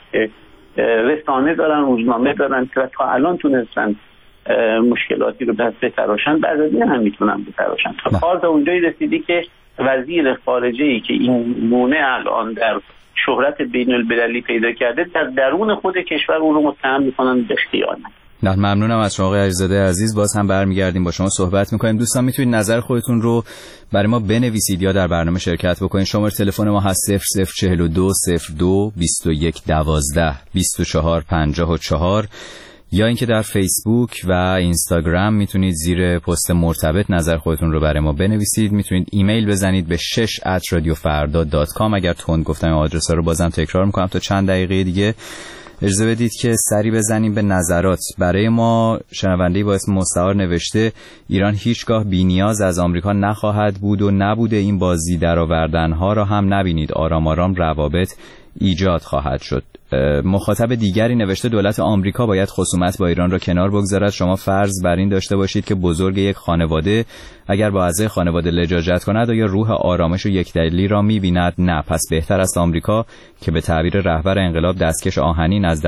رسانه دارن، روزنامه دارن که تا الان تونستن مشکلاتی رو بتراشن، بعد از این هم میتونن بتراشن. تا کار تا اونجایی رسیدی که وزیر خارجه‌ای که این گونه الان در شهرت بین المللی پیدا کرده، در درون خود کشور او رو متهم میکنن به خیانت. نه ممنونم از شما آقای علیزاده عزیز. باز هم برمیگردیم با شما صحبت میکنیم. دوستان میتونید نظر خودتون رو برای ما بنویسید یا در برنامه شرکت بکنید. شماره تلفن ما هست 0042 02 21 12 24 54 یا اینکه در فیسبوک و اینستاگرام میتونید زیر پست مرتبط نظر خودتون رو برای ما بنویسید. میتونید ایمیل بزنید به 6@radiofarda.com. اگر تند گفتم آدرس ها رو بازم تکرار میکنم تا چند دقیقه دیگه. اجازه بدید که سری بزنیم به نظرات. برای ما شنونده‌ای با اسم مستعار نوشته ایران هیچگاه بی‌نیاز از آمریکا نخواهد بود و نبوده این بازی درآوردن‌ها را هم نبینید. آرام آرام روابط ایجاد خواهد شد. مخاطب دیگری نوشته دولت آمریکا باید خصومت با ایران را کنار بگذارد. شما فرض بر این داشته باشید که بزرگ یک خانواده اگر با اعضای خانواده لجاجت کند یا روح آرامش و یکدلی را می‌بیند؟ نه. پس بهتر است آمریکا که به تعبیر رهبر انقلاب دستکش آهنین از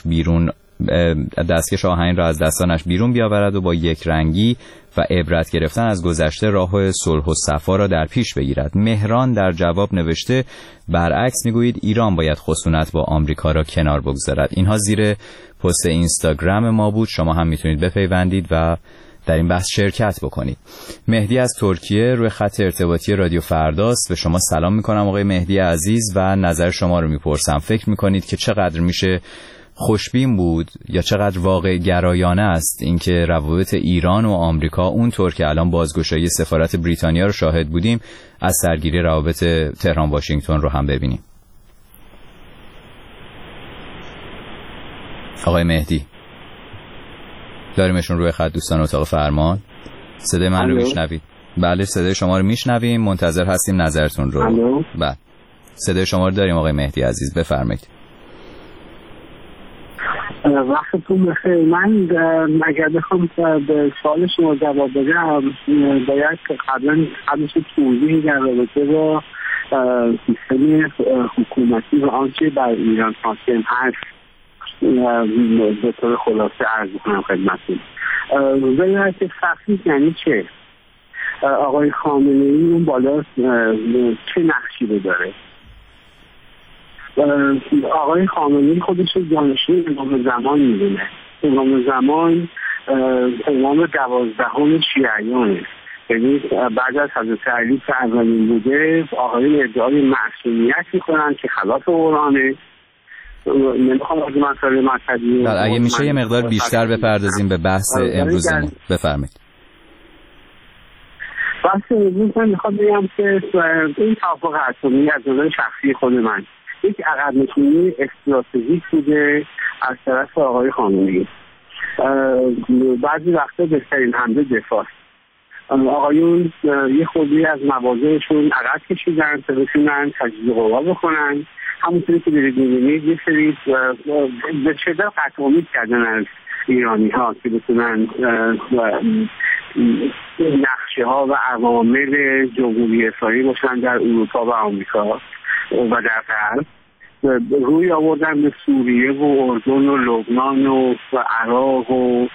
دستانش بیرون بیاورد و با یک رنگی و عبرت گرفتن از گذشته راه صلح و صفا را در پیش بگیرد. مهران در جواب نوشته برعکس میگویید ایران باید خشونت با آمریکا را کنار بگذارد. اینها زیر پست اینستاگرام ما بود. شما هم میتونید بپیوندید و در این بحث شرکت بکنید. مهدی از ترکیه روی خط ارتباطی رادیو فرداست. به شما سلام میکنم آقای مهدی عزیز و نظر شما رو میپرسم. فکر میکنید که چقدر میشه خوشبین بود یا چقدر واقع گرایانه است اینکه روابط ایران و آمریکا اونطور که الان بازگشایی سفارت بریتانیا رو شاهد بودیم از سرگیری روابط تهران واشنگتن رو هم ببینیم؟ آقای مهدی داریمشون روی خط دوستان اتاق فرمان. صدای من رو میشنوید؟ بله صدای شما رو میشنویم. منتظر هستیم نظرتون رو. بله صدای شما رو داریم آقای مهدی عزیز، بفرمایید. وقتتون بخیر. من اگر بخوام به سوال شما جواب بدم باید قبلش توضیحی در رابطه با سیستم حکومتی و آنچه بر ایران حاکم هست به طور خلاصه عرض کنم خدمتتون. ولایت فقیه یعنی چه؟ آقای خامنه‌ای اون بالا چه نقشی رو داره. آقای خامنه‌ای خودش جانشین امام زمان میدونه. امام زمان امام 12 شیعیانه، یعنی بعد از حضرت علی که اولین بوده آقایون ادعای معصومیت میکنن که خلاف قرآنه. نمیخوام از مسئله مذهبی اگه میشه یه مقدار بیشتر بپردازیم به بحث امروزمون. بفرمایید. بحث امروز من میخوام بگم که این توافق اتمی از نظر شخصی خود من یک عقب نشینی استراتژیک بوده از طرف آقای خامنه‌ای. بعضی وقتا بهترین حمله دفاع. آقایون یه خودی از مواضعشون عقب کشیدن تا بتونن تجزیه قوا بکنن. همونطوری که دارید می‌بینید یه سری به شدت قطع امید کردن از ایرانی ها که بتونن نقشه ها و عوامل جمهوری اسلامی باشن در اروپا و آمریکا و در غرب. روی آوردن به سوریه و اردن و لبنان و عراق و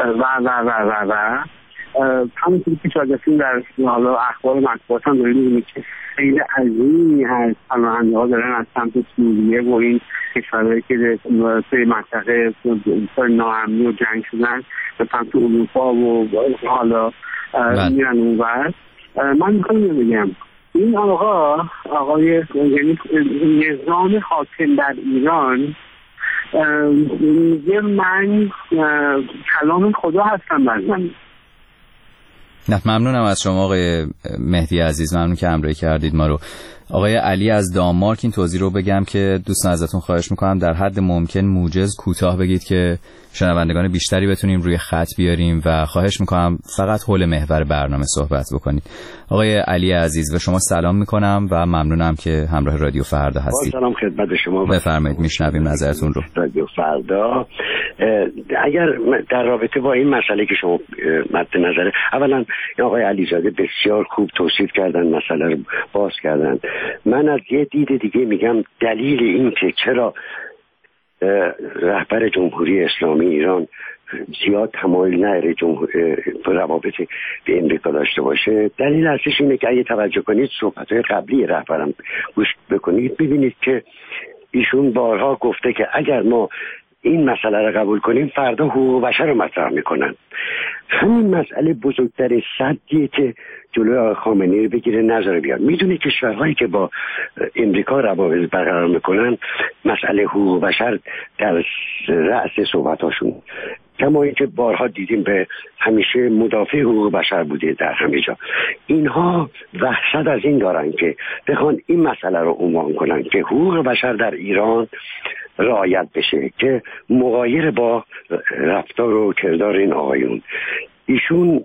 همونطوری که شاید در حالا اخبار مطبوعات هم دارید می‌بینید که خیلی عظیمی هست پناهنده‌ها دارن از سمت سوریه و این کشورهایی که توی منطقه ناامنی و جنگ شدن به سمت اروپا و حالا میرن اونور. من میخوام بگم این آقای یعنی نظام حاکم در ایران میگه من کلام خدا هستم بر زمین. نه ممنونم از شما آقای مهدی عزیز، ممنون که همراهی کردید ما رو. آقای علی از دانمارک این توضیح رو بگم که دوستان ازتون خواهش میکنم در حد ممکن موجز کوتاه بگید که شنوندگان بیشتری بتونیم روی خط بیاریم و خواهش میکنم فقط حول محور برنامه صحبت بکنید. آقای علی عزیز و شما سلام میکنم و ممنونم که همراه رادیو فردا هستید. سلام خدمت شما. بفرمایید میشنویم نظرتون رو. رادیو فردا اگر در رابطه با این مسئله که شما مد نظره، اولا آقای علیزاده بسیار خوب توصیف کردن، مسئله رو باز کردن. من از یه دید دیگه میگم دلیل این که چرا رهبر جمهوری اسلامی ایران زیاد تمایل نداره روابط به امریکا داشته باشه، دلیل اصلیش اینه که اگه توجه کنید صحبت‌های قبلی رهبرم گوش بکنید ببینید که ایشون بارها گفته که اگر ما این مسئله رو قبول کنیم فردا حقوق بشر رو مطرح میکنن. همین مسئله بزرگترین سدیه که جلوی آقای خامنه‌ای رو بگیره نذاره بیاد. میدونه کشورهایی که با امریکا روابط برقرار میکنن مسئله حقوق بشر در رأس صحبتاشون، کما اینکه بارها دیدیم به همیشه مدافع حقوق بشر بوده در همه جا. اینها وحشت از این دارن که بخوان این مسئله رو عنوان کنن که حقوق بشر در ایران رعایت بشه که مغایر با رفتار و کردار این آقایون. ایشون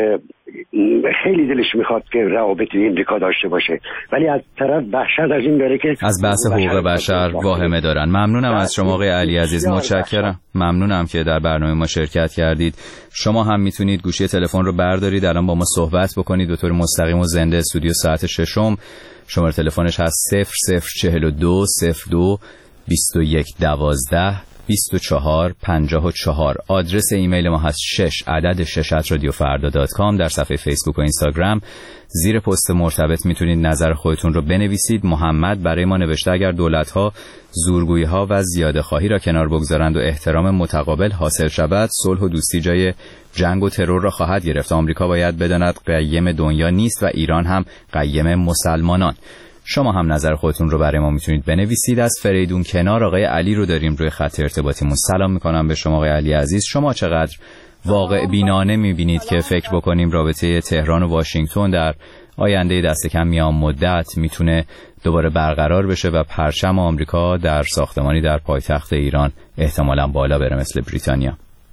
خیلی دلش میخواد که روابط امریکا داشته باشه ولی از طرف وحشت از این داره که از بحث حقوق بشر واهمه دارن. ممنونم از شما آقای علی عزیز، متشکرم. ممنونم که در برنامه ما شرکت کردید. شما هم میتونید گوشی تلفن رو بردارید الان با ما صحبت بکنید به طور مستقیم و زنده. استودیو ساعت 6 شماره تلفنش هست 0042 02 21 12 24 54. آدرس ایمیل ما هست 6@radiofarda.com. در صفحه فیسبوک و اینستاگرام زیر پست مرتبط میتونید نظر خودتون رو بنویسید. محمد برای ما نوشته اگر دولت‌ها زورگویی‌ها و زیاده‌خواهی را کنار بگذارند و احترام متقابل حاصل شود، صلح و دوستی جای جنگ و ترور را خواهد گرفت. آمریکا باید بداند قیم دنیا نیست و ایران هم قیم مسلمانان. شما هم نظر خودتون رو برای ما میتونید بنویسید. از فریدون کنار آقای علی رو داریم روی خط ارتباطیمون. سلام میکنم به شما آقای علی عزیز. شما چقدر واقع بینانه میبینید که فکر بکنیم رابطه تهران و واشنگتن در آینده دست کم میان مدت میتونه دوباره برقرار بشه و پرچم آمریکا در ساختمانی در پایتخت ایران احتمالاً بالا بره مثل بریتانیا؟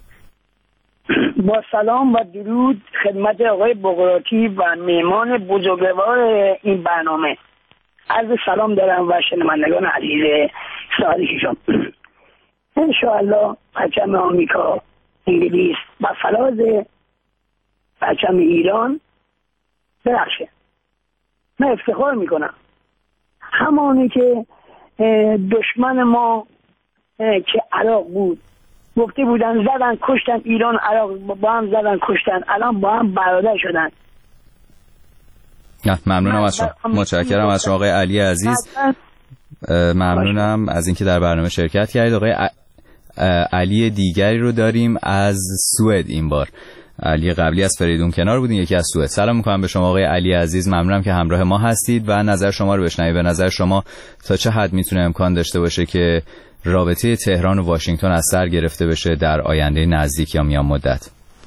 با سلام و درود خدمت آقای بغراتی و مهمان بزرگوار این برنامه. عرض سلام دارم و شنوندگان عزیز صادقیشان. انشاءالله پرچم آمریکا، انگلیس و فراز پرچم ایران درخشه. من افتخار میکنم همانی که دشمن ما که عراق بود گفته بودن زدن کشتن، ایران عراق با هم زدن کشتن، الان با هم برادر شدن. نه ممنونم از شما، متشکرم از شما آقای علی عزیز، ممنونم از اینکه در برنامه شرکت کردید. آقای علی دیگری رو داریم از سوئد، این بار علی قبلی از فریدون کنار بودین، یکی از سوئد. سلام میکنم به شما آقای علی عزیز، ممنونم که همراه ما هستید و نظر شما رو بشنویم. به نظر شما تا چه حد میتونه امکان داشته باشه که رابطه تهران و واشنگتن از سر گرفته بشه در آینده نزدیک یا میان مدت؟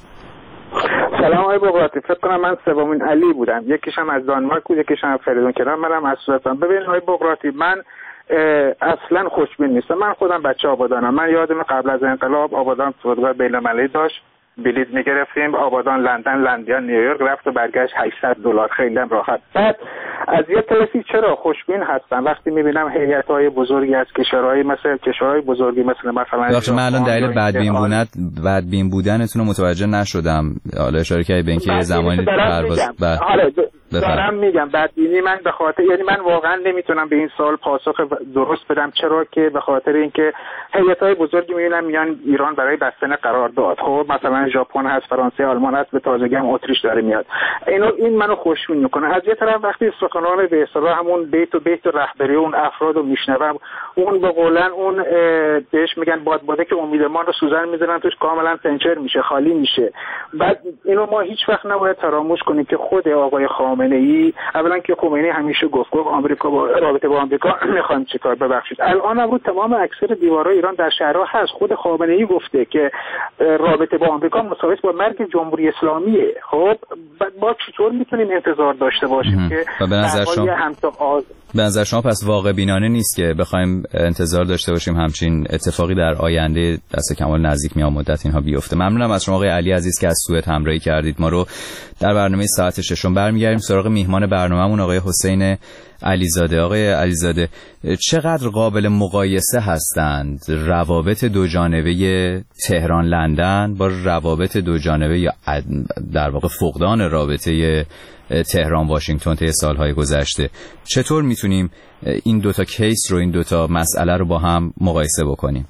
سلام آقای بقراطی، فکر کنم من سومین علی بودم، یکیشم از دانمارک بود، یکیشم از فریدون کنار، منم از سوئد. ببین آقای بقراطی، من اصلا خوشبین نیستم. من خودم بچه آبادانم. من یادم قبل از انقلاب آبادان فرودگاه بین‌المللی داشت، بلیط میگرفتیم آبادان لندن، لندن نیویورک، رفت و برگشت $800، خیلی هم راحت. بعد از یه طرفی چرا خوشبین هستم وقتی میبینم هیئت‌های بزرگی از کشورهای بزرگی مثلا من الان دلیل بدبین بودنتون رو متوجه نشدم. حالا اشاره کردید به اینکه زمانی پرواز دارم میگم بدبینی من به خاطر، یعنی من واقعا نمیتونم به این سوال پاسخ درست بدم، چرا که به خاطر اینکه هیئت‌های بزرگی میان ایران برای بستن قرارداد، خب مثلا ژاپن هست، فرانسه، آلمان هست، به تازگی هم اتریش داره میاد. این منو خوشبین میکنه. از یه طرف وقتی سخنان به اصطلاح همون بیت رهبری اون افرادو میشنوم، اون به قولن اون بهش میگن بادباده که امیدمان رو سوزن میذارن توش، کاملا پنچر میشه، خالی میشه. بعد اینو ما هیچ وقت نباید فراموش کنیم که خود آقای خامنه‌ای، اولا که خمینی همیشه گفت آمریکا با رابطه با آمریکا میخوام چیکار، ببخشید الان هم رو تمام اکثر دیوارهای ایران در شهرها هست. خود خامنه‌ای گفته که رابطه با آمریکا مساوی با مرگ جمهوری اسلامیه. خب با چطور میتونیم انتظار داشته باشیم که به نظر شما پس واقع بینانه نیست که بخوایم انتظار داشته باشیم همچین اتفاقی در آینده دست کمال نزدیک میان مدت اینها بیفته؟ ممنونم از شما آقای علی عزیز که از سوئد همراهی کردید ما رو. در برنامه ساعت 6 برمیگردیم سراغ میهمان برنامه‌مون آقای حسین علیزاده. آقای علیزاده، چقدر قابل مقایسه هستند روابط دو جانبه تهران لندن با روابط دو جانبه یا در واقع فقدان رابطه تهران واشنگتن طی سالهای گذشته؟ چطور میتونیم این دوتا کیس رو، این دوتا مسئله رو با هم مقایسه بکنیم؟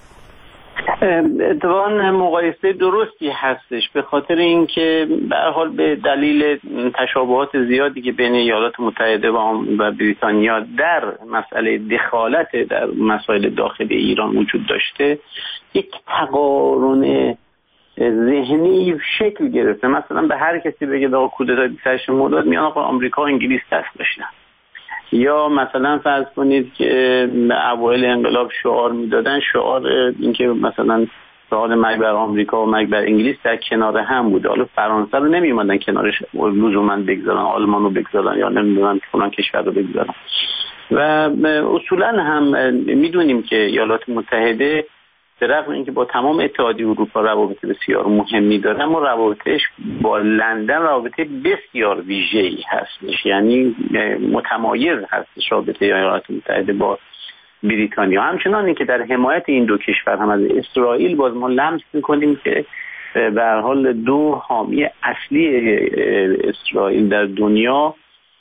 اتفاقاً مقایسه درستی هستش، به خاطر اینکه به هر حال به دلیل تشابهات زیادی که بین ایالات متحده و بریتانیا در مسئله دخالت در مسائل داخلی ایران وجود داشته، یک تقارن ذهنی شکل گرفته. مثلا به هر کسی بگه آقا کودتای 28 مرداد میان آقا آمریکا و انگلیس دست داشتن، یا مثلا فرض کنید که اوایل انقلاب شعار میدادن، شعار اینکه مثلا سوال مرگ بر آمریکا و مرگ بر انگلیس در کنار هم بوده. حالا فرانسه رو نمیومدن کنارش لزوما بگذارن، آلمان رو بگذارن، یا نمیدونم فلان کشور رو بگذارن. و اصولا هم میدونیم که ایالات متحده به رغم اینکه با تمام اتحادیه اروپا روابط بسیار مهمی داره، اما روابطش با لندن رابطه بسیار ویژه‌ای هستش، یعنی متمایز هستش رابطه ایالات متحده با بریتانیا. همچنان اینکه در حمایت این دو کشور هم از اسرائیل باز ما لمس می‌کنیم که به هر حال دو حامی اصلی اسرائیل در دنیا،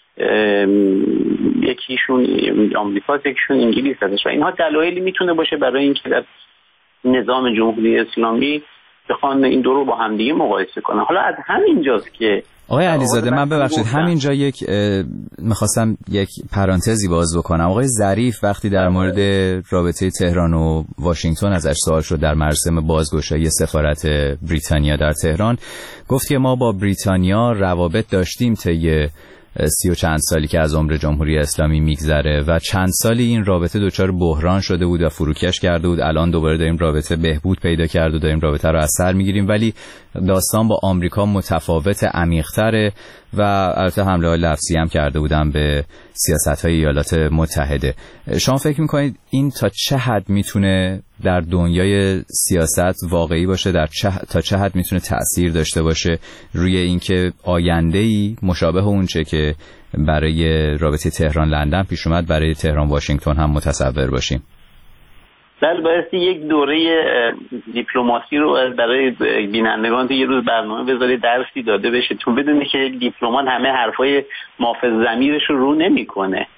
یکیشون آمریکا، یکیشون انگلیس هستش، و اینها دلایلی میتونه باشه برای اینکه در نظام جمهوری اسلامی بخوان این دو رو با هم دیگه مقایسه کنن. حالا از همینجاست که آقای علیزاده، من ببخشید همینجا میخواستم یک پرانتزی باز بکنم. آقای ظریف وقتی در مورد رابطه تهران و واشنگتن ازش سوال شد در مراسم بازگشایی سفارت بریتانیا در تهران، گفت که ما با بریتانیا روابط داشتیم طی 30 و چند سالی که از عمر جمهوری اسلامی میگذره و چند سالی این رابطه دچار بحران شده بود و فروکش کرده بود. الان دوباره داریم رابطه بهبود پیدا کرده و داریم رابطه رو از سر میگیریم، ولی داستان با آمریکا متفاوت، عمیق‌تره و البته حمله لفظی هم کرده بودن به سیاست‌های ایالات متحده. شما فکر می‌کنید این تا چه حد میتونه در دنیای سیاست واقعی باشه، تا چه حد میتونه تأثیر داشته باشه روی اینکه آینده‌ای مشابه اونچه که برای رابطه تهران لندن پیش اومد برای تهران واشنگتن هم متصور باشیم؟ بله، بایستی یک دوره دیپلماسی رو برای بینندگان یه روز برنامه بذاره، درسی داده بشه، چون بدونی که یک دیپلمات همه حرفای مافز ضمیرش رو نمیکنه.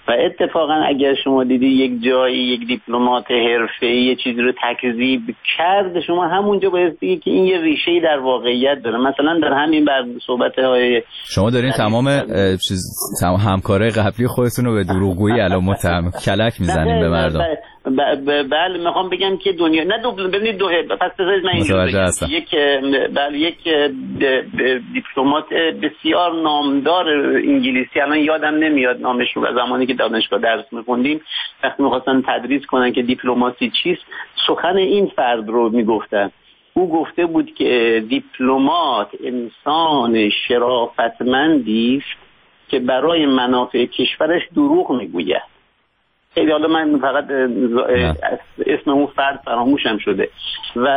و اتفاقا اگر شما دیدی یک جایی یک دیپلمات حرفه‌ای یه چیزی رو تکذیب کرد، شما همونجا باید بگید که این یه ریشه‌ای در واقعیت داره. مثلا در همین بر صحبت‌های شما دارین تمام همکارای قبلی خودتون رو به دروغگویی الان متهم کلک میزنین به مردم. بله میخوام بگم که دنیا نه ببینید پس بذارید من اینجوری بگم یک دیپلمات بسیار نامدار انگلیسی، الان یادم نمیاد نامش رو، زمانی که دانشگاه درس می‌خوندیم وقتی می‌خواستن تدریس کنن که دیپلماسی چیست، سخن این فرد رو میگفتن. او گفته بود که دیپلمات انسان شرافتمندی است که برای منافع کشورش دروغ میگوید. خیلی حالا من فقط اسم اون فرد فراموشم شده. و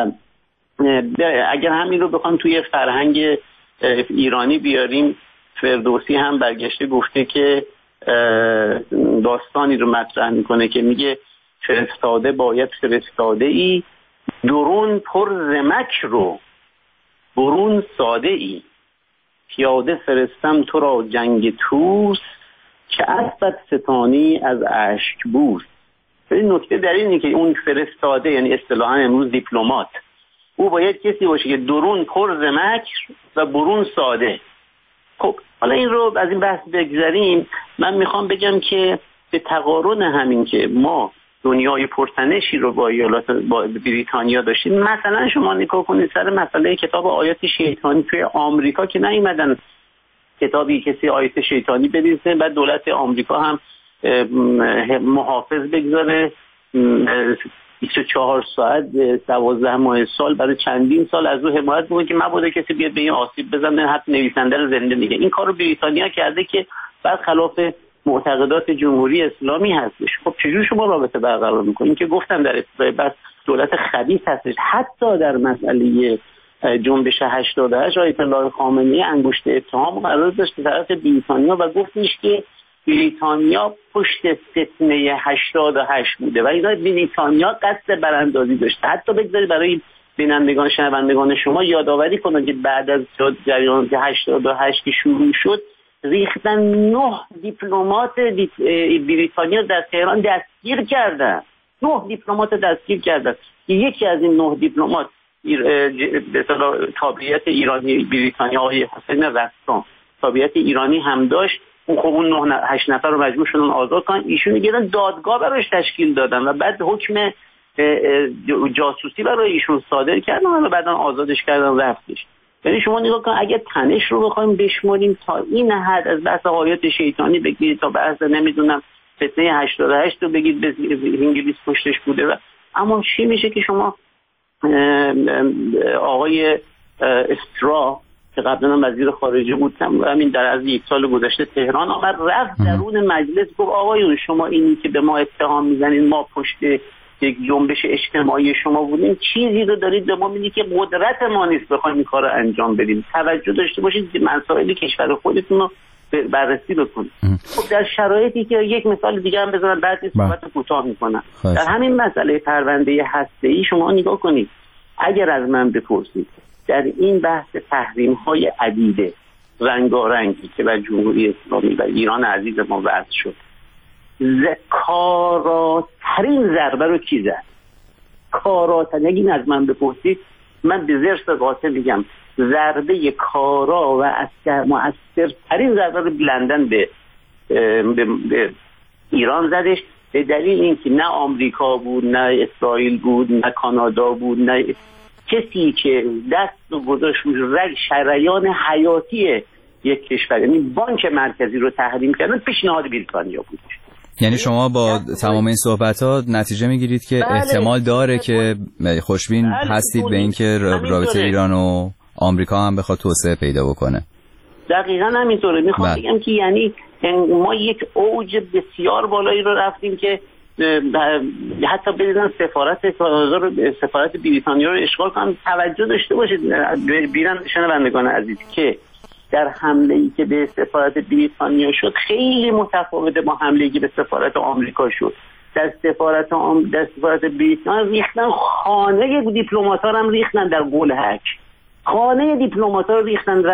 اگر همین رو بخوام توی فرهنگ ایرانی بیاریم، فردوسی هم برگشته گفته که داستانی رو مطرح میکنه که میگه فرستاده باید فرستاده ای، درون پر زمک رو برون ساده ای، پیاده فرستم تو را جنگ توس که اسبت ستانی از اشک بوس. این نکته در اینه که اون فرستاده یعنی اصطلاحاً امروز دیپلمات، او باید کسی باشه که درون پر زمک و برون ساده. خب حالا این رو از این بحث بگذریم. من میخوام بگم که به تقارن همین که ما دنیای پرتنشی رو با ایالات بریتانیا داشتیم، مثلا شما نگاه کنید سر مسئله کتاب آیات شیطانی توی آمریکا که نیومدن کتابی کسی آیات شیطانی بنویسه، بعد دولت آمریکا هم محافظ بگذاره 24 ساعت 12 ماه سال برای چندین سال از او حمایت میکنه که مبادا کسی بیاد به این آسیب بزنه، حتی نویسنده رو زنده نگه. این کار رو بریتانیا کرده که بعد خلاف معتقدات جمهوری اسلامی هستش. خب چجور شما رابطه برقرار میکنین؟ که گفتم در ابتدای بس دولت خبیث هستش. حتی در مسئله جنبش 88 آیت الله خامنه‌ای انگشت اتهام قرار داشت به طرف بریتانیا و گفتش که بریتانیا پشت فتنه 88 بوده و اینا بریتانیا قصد براندازی داشته. حتی بگذاری برای بینندگان شنوندگان شما یادآوری کنم که بعد از جریان 88 که شروع شد ریختن 9 دیپلمات بریتانیا در تهران دستگیر کردن. 9 دیپلمات دستگیر کردن. یکی از این 9 دیپلمات به اصطلاح تابعیت ایرانی بریتانیا آقای حسین رستم تابعیت ایرانی هم داشت. اون خب اون 8 نفر رو مجبور شدن آزاد کنن، ایشون گیرن دادگاه براش تشکیل دادن و بعد حکم جاسوسی برای ایشون صادر کردن و بعداً آزادش کردن رفتش. یعنی شما نگاه کن اگه تنش رو بخوایم بشماریم تا این حد از بحث آیات شیطانی بگیرید تا بحث نمیدونم فتنه 88 رو بگید به انگلیس پشتش بوده و اما چی میشه که شما آقای استرا که قبلا وزیر خارجه بود همین در از یک سال گذشته تهران آمد رفت درون مجلس گفت آقایون شما اینی که به ما اتهام میزنید ما پشت یک جنبش اجتماعی شما بودیم چیزی رو دارید به ما میگید که قدرت ما نیست بخوایم این کار رو انجام بدیم. توجه داشته باشید که مسائل کشور خودتون رو بررسی بکنید. خب در شرایطی که یک مثال دیگه هم بزنم بعد صحبت کوتاه میکنم در همین مسئله پرونده هسته‌ای شما نگاه کنید. اگر از من بپرسید در این بحث تحریم‌های عدیده رنگارنگی که بر جمهوری اسلامی و ایران عزیز ما وضع شد کاراترین ضربه رو کی زد؟ کاراترین، اگه این از من بپرسید من به زرس قاطع میگم ضربه کارا و مؤثرترین ضربه رو لندن به ایران زدش به دلیل اینکه نه آمریکا بود نه اسرائیل بود نه کانادا بود نه کسی که دست رو گذاشت شریان حیاتی یک کشور یعنی بانک مرکزی رو تحریم کردن پیشنهاد بریتانیا بود. یعنی شما با تمام این صحبت‌ها نتیجه میگیرید که احتمال داره که خوشبین هستید به اینکه رابطه ایران و آمریکا هم بخواد توسعه پیدا بکنه. دقیقاً همینطوره. میخوام بگم که یعنی ما یک اوج بسیار بالایی رو رفتیم که حتی بریدن سفارت بریتانیا رو اشغال کنن. توجه داشته باشید بیرن شنوندگان عزیز که در حمله‌ای که به سفارت بریتانیا شد خیلی متفاوته با حمله‌ای که به سفارت آمریکا شد. در سفارت بریتانیا ریختن خانه دیپلمات‌ها هم ریختن در قلهک. خانه دیپلمات‌ها رو ریختن و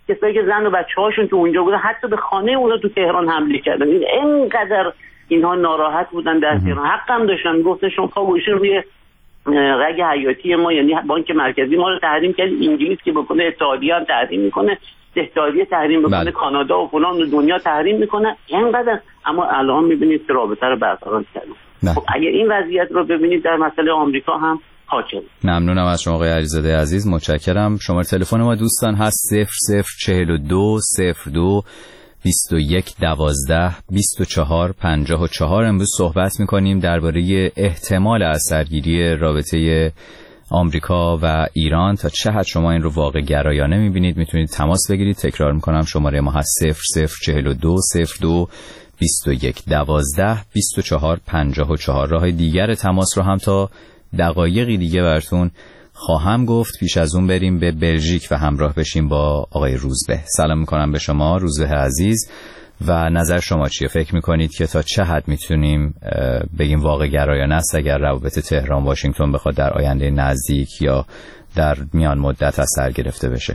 کسایی که زن و بچه‌هاشون تو اونجا بودن حتی به خانه اونا تو تهران حمله کردن. اینقدر اینها ناراحت بودن در تهران، حق هم داشتن، گفتن شما پا گوشین روی رگ حیاتی ما، یعنی بانک مرکزی ما رو تحریم کرد، انگلیس که بکنه اتحادیه هم تحریم میکنه، اتحادیه تحریم بکنه، کانادا و فلان و دنیا تحریم میکنه، اینقدر. اما الان میبینید که رابطه رو برقرار کردن. خب اگه این وضعیت رو ببینید در مسئله آمریکا هم حاکم. ممنونم از شما آقای علیزاده عزیز، متشکرم. شماره تلفن ما دوستان هست 0042 02 21 12 24 54. امروز صحبت میکنیم درباره احتمال اثرگیری رابطه آمریکا و ایران. تا چه حد شما این رو واقع گرایانه میبینید؟ میتونید تماس بگیرید. تکرار میکنم شماره ما هست 0042 02 21 12 24 54. راه دیگر تماس رو هم تا دقایقی دیگه براتون خواهم گفت. پیش از اون بریم به بلژیک و همراه بشیم با آقای روزبه. سلام میکنم به شما روزبه عزیز و نظر شما چیه؟ فکر میکنید که تا چه حد میتونیم بگیم واقع گرایانه است اگر روابط تهران واشنگتن بخواد در آینده نزدیک یا در میان مدت اثر گرفته بشه؟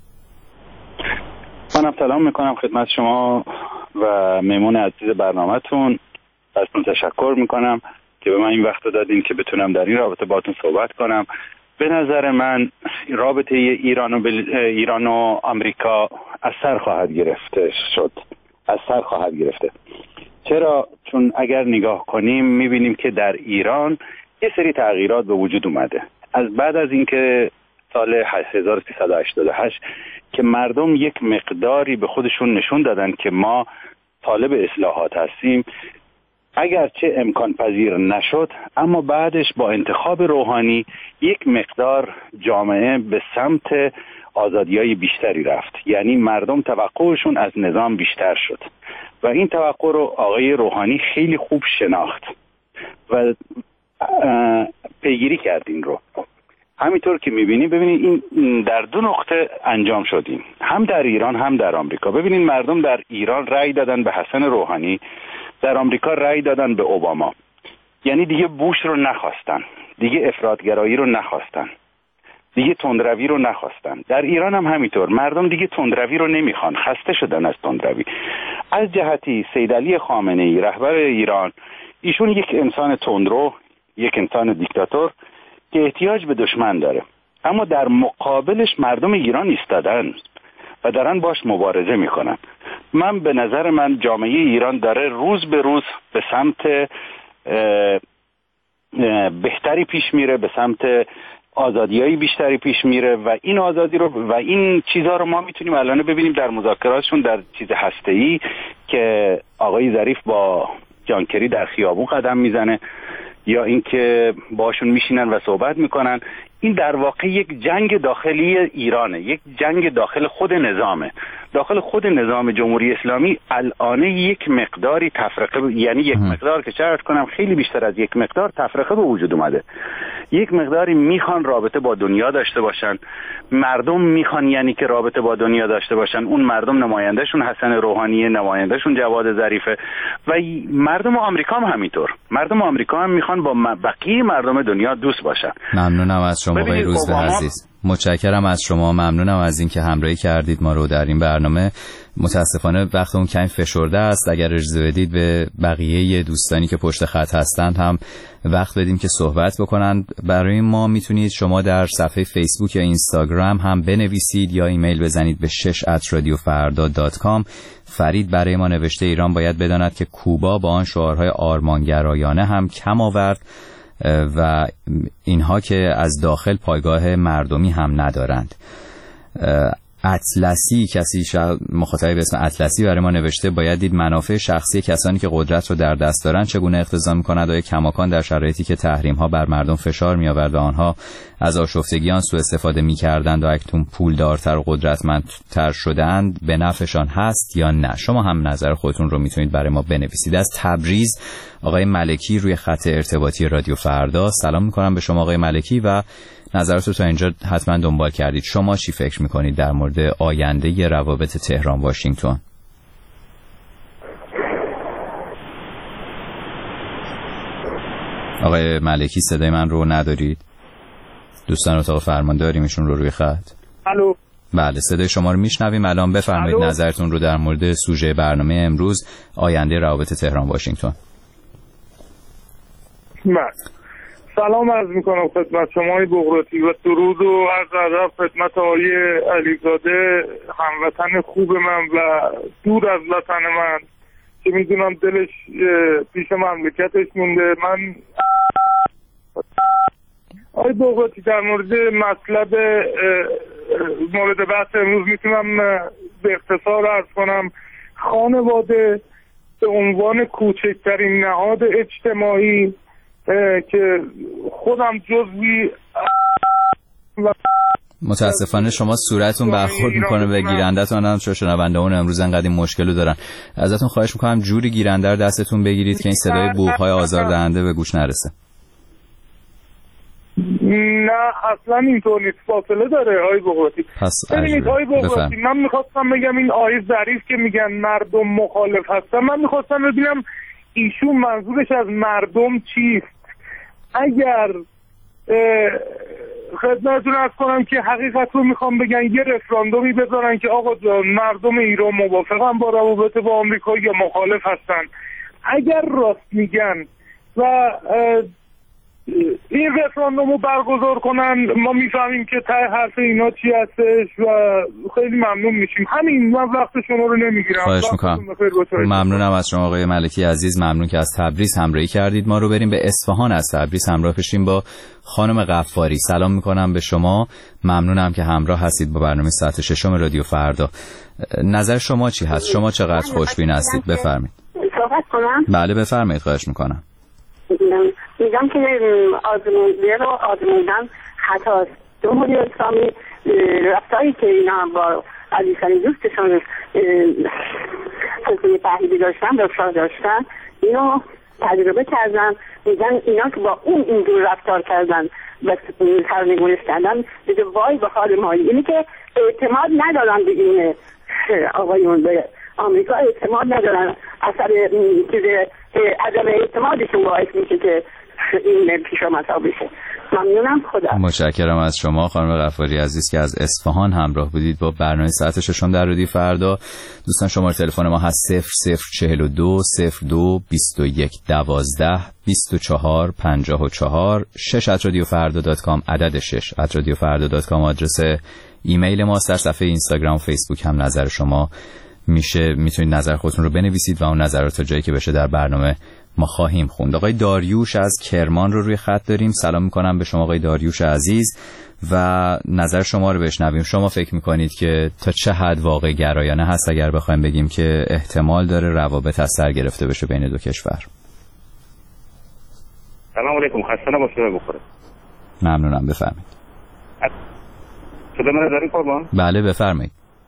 منم سلام میکنم خدمت شما و مهمون عزیز برنامه‌تون. ازتون تشکر میکنم که به من این وقت دادین که بتونم در این رابطه باهاتون صحبت کنم. به نظر من رابطه ایران و آمریکا اثر خواهد گرفته. چرا؟ چون اگر نگاه کنیم میبینیم که در ایران یه سری تغییرات به وجود اومده. از بعد از اینکه سال 1388 که مردم یک مقداری به خودشون نشون دادن که ما طالب اصلاحات هستیم، اگرچه امکان پذیر نشد، اما بعدش با انتخاب روحانی یک مقدار جامعه به سمت آزادی‌های بیشتری رفت. یعنی مردم توقعشون از نظام بیشتر شد و این توقع رو آقای روحانی خیلی خوب شناخت و پیگیری کرد این رو. همینطور که می‌بینید، ببینید این در دو نقطه انجام شدیم، هم در ایران هم در آمریکا. ببینید مردم در ایران رأی دادن به حسن روحانی، در آمریکا رأی دادن به اوباما. یعنی دیگه بوش رو نخواستن، دیگه افراطگرایی رو نخواستن، دیگه تندروی رو نخواستن. در ایران هم همینطور، مردم دیگه تندروی رو نمیخوان، خسته شدن از تندروی. از جهتی سید علی خامنه‌ای رهبر ایران، ایشون یک انسان تندرو، یک انسان دیکتاتور که احتیاج به دشمن داره، اما در مقابلش مردم ایران ایستادن و دارن باش مبارزه میکنن. من به نظر من جامعه ایران داره روز به روز به سمت بهتری پیش میره، به سمت آزادی‌های بیشتری پیش میره و این آزادی رو و این چیزها رو ما میتونیم الان ببینیم در مذاکراتشون در چیز هسته‌ای که آقای ظریف با جان کری در خیابون قدم میزنه یا اینکه باشون میشینن و صحبت میکنن. این در واقع یک جنگ داخلی ایرانه، یک جنگ داخل خود نظامه، داخل خود نظام جمهوری اسلامی. الان یک مقداری تفرقه، یعنی یک مقدار که چه عرض کنم خیلی بیشتر از یک مقدار تفرقه به وجود اومده. یک مقداری میخوان رابطه با دنیا داشته باشن، مردم میخوان یعنی که رابطه با دنیا داشته باشن. اون مردم نمایندهشون حسن روحانیه، نمایندهشون جواد ظریفه و مردم آمریکا هم همینطور. مردم آمریکا هم میخوان با بقیه مردم دنیا دوست باشن. ممنونم از شما آقای روزبه عزیز. متشکرم از شما، ممنونم از اینکه همراهی کردید ما رو در این برنامه. متاسفانه وقتمون کمی فشرده است. اگر اجازه بدید به بقیه دوستانی که پشت خط هستند هم وقت بدیم که صحبت بکنند. برای ما میتونید شما در صفحه فیسبوک یا اینستاگرام هم بنویسید یا ایمیل بزنید به 6@radiofarda.com. فرید برای ما نوشته ایران باید بداند که کوبا با آن شعارهای آرمانگرایانه هم کم آورد و اینها که از داخل پایگاه مردمی هم ندارند. اطلسی، کسی مخاطبی به اسم اطلسی برای ما نوشته باید دید منافع شخصی کسانی که قدرت رو در دست دارند چگونه اقتضا می‌کند آیا کماکان در شرایطی که تحریم‌ها بر مردم فشار می‌آورد و آنها از آشفتگی آن سوء استفاده می‌کردند و اکنون پولدارتر و قدرتمندتر شده‌اند به نفعشان هست یا نه؟ شما هم نظر خودتون رو میتونید برای ما بنویسید. از تبریز آقای ملکی روی خط ارتباطی رادیو فردا. سلام می‌کنم به شما آقای ملکی و نظرات رو تا اینجا حتما دنبال کردید. شما چی فکر میکنید در مورد آینده روابط تهران واشنگتن؟ آقای ملکی صدای من رو ندارید؟ دوستان اتاق فرمان داریم ایشون رو روی خط. الو. بله صدای شما رو میشنویم. الان بفرمایید نظرتون رو در مورد سوژه برنامه امروز، آینده روابط تهران واشنگتن. سلام عرض میکنم خدمت شما های بغراتی و درود و عرض ادب خدمت آقای علیزاده، هموطن خوب من و دور از وطن من که میدونم دلش پیش مملکتش مونده. من آقای بغراتی در مورد مطلب مورد بحث امروز میتونم به اختصار عرض کنم. خانواده به عنوان کوچکترین نهاد اجتماعی که خودم جزوی متاسفانه شما صورتتون برخورد میکنه به گیرنده‌تون، هم چون شنونده‌مون امروز انقدر این مشکل رو دارن. ازتون خواهش میکنم جوری گیرنده رو دستتون بگیرید که این صدای بوق‌های آزاردهنده به گوش نرسه. نه اصلا اینطور نیست، فاصله داره آقای بغراتی. ببینید آقای بغراتی، من میخواستم بگم این آقای ظریف که میگن مردم مخالف هستن، من میخواستم ببینم ایشون منظورش از مردم چیست. اگر خدمتتون عرض کنم که حقیقت رو میخوام بگن، یه رفراندومی بذارن که آقا جان مردم ایران موافقن با روابط با آمریکا یا مخالف هستن. اگر راست میگن و این رفراندوم رو برگزار کنن، ما میفهمیم که ته حرف اینا چی هستش و خیلی ممنون میشیم. همین، من وقت شما رو نمیگیرم. خواهش میکنم. ممنونم از شما آقای ملکی عزیز. ممنون که از تبریز همراهی کردید. ما رو بریم به اصفهان، از تبریز همراه بشیم با خانم غفاری. سلام میکنم به شما. ممنونم که همراه هستید با برنامه ساعت 6 رادیو فردا. نظر شما چی هست؟ شما چقدر خوشبین هستید؟ بفرمایید. صحبت کنم؟ بله بفرمایید. خواهش میکنم. میگم که آزمودن خطاست. جمهوری اسلامی رفتاری که اینا با عزیزانی دوستشان سلسله تحریبی داشتن، رفتار داشتن، اینو تجربه کردن. میگن اینا که با اینجور رفتار کردن و سرنگونش کردن دیگه وای به حال مالی. اینی که اعتماد ندارن به این آقایون، به آمریکا اعتماد ندارن. اثر عدم اعتمادشون باعث میشه که این پیش آمدها بشه. ممنونم. خدا. متشکرم از شما خانم غفاری عزیز که از اصفهان همراه بودید با برنامه ساعت 6 در رادیو فردا. دوستان شماره تلفن ما هست 0042 02 21 12 24 54 6@radiofarda.com، عدد 6@radiofarda.com آدرس ایمیل ما. در صفحه اینستاگرام و فیسبوک هم نظر شما میتونید نظر خودتون رو بنویسید و اون نظرات تا جایی که بشه در برنامه ما خواهیم خوند. آقای داریوش از کرمان رو روی خط داریم. سلام میکنم به شما آقای داریوش عزیز و نظر شما رو بشنویم. شما فکر میکنید که تا چه حد واقع گرایانه هست اگر بخوایم بگیم که احتمال داره روابط از سر گرفته بشه بین دو کشور؟ سلام علیکم، خسته نباشید. بخوره. ممنونم، بفرمایید. صدا من دارین قربان؟ بله بفرمایید.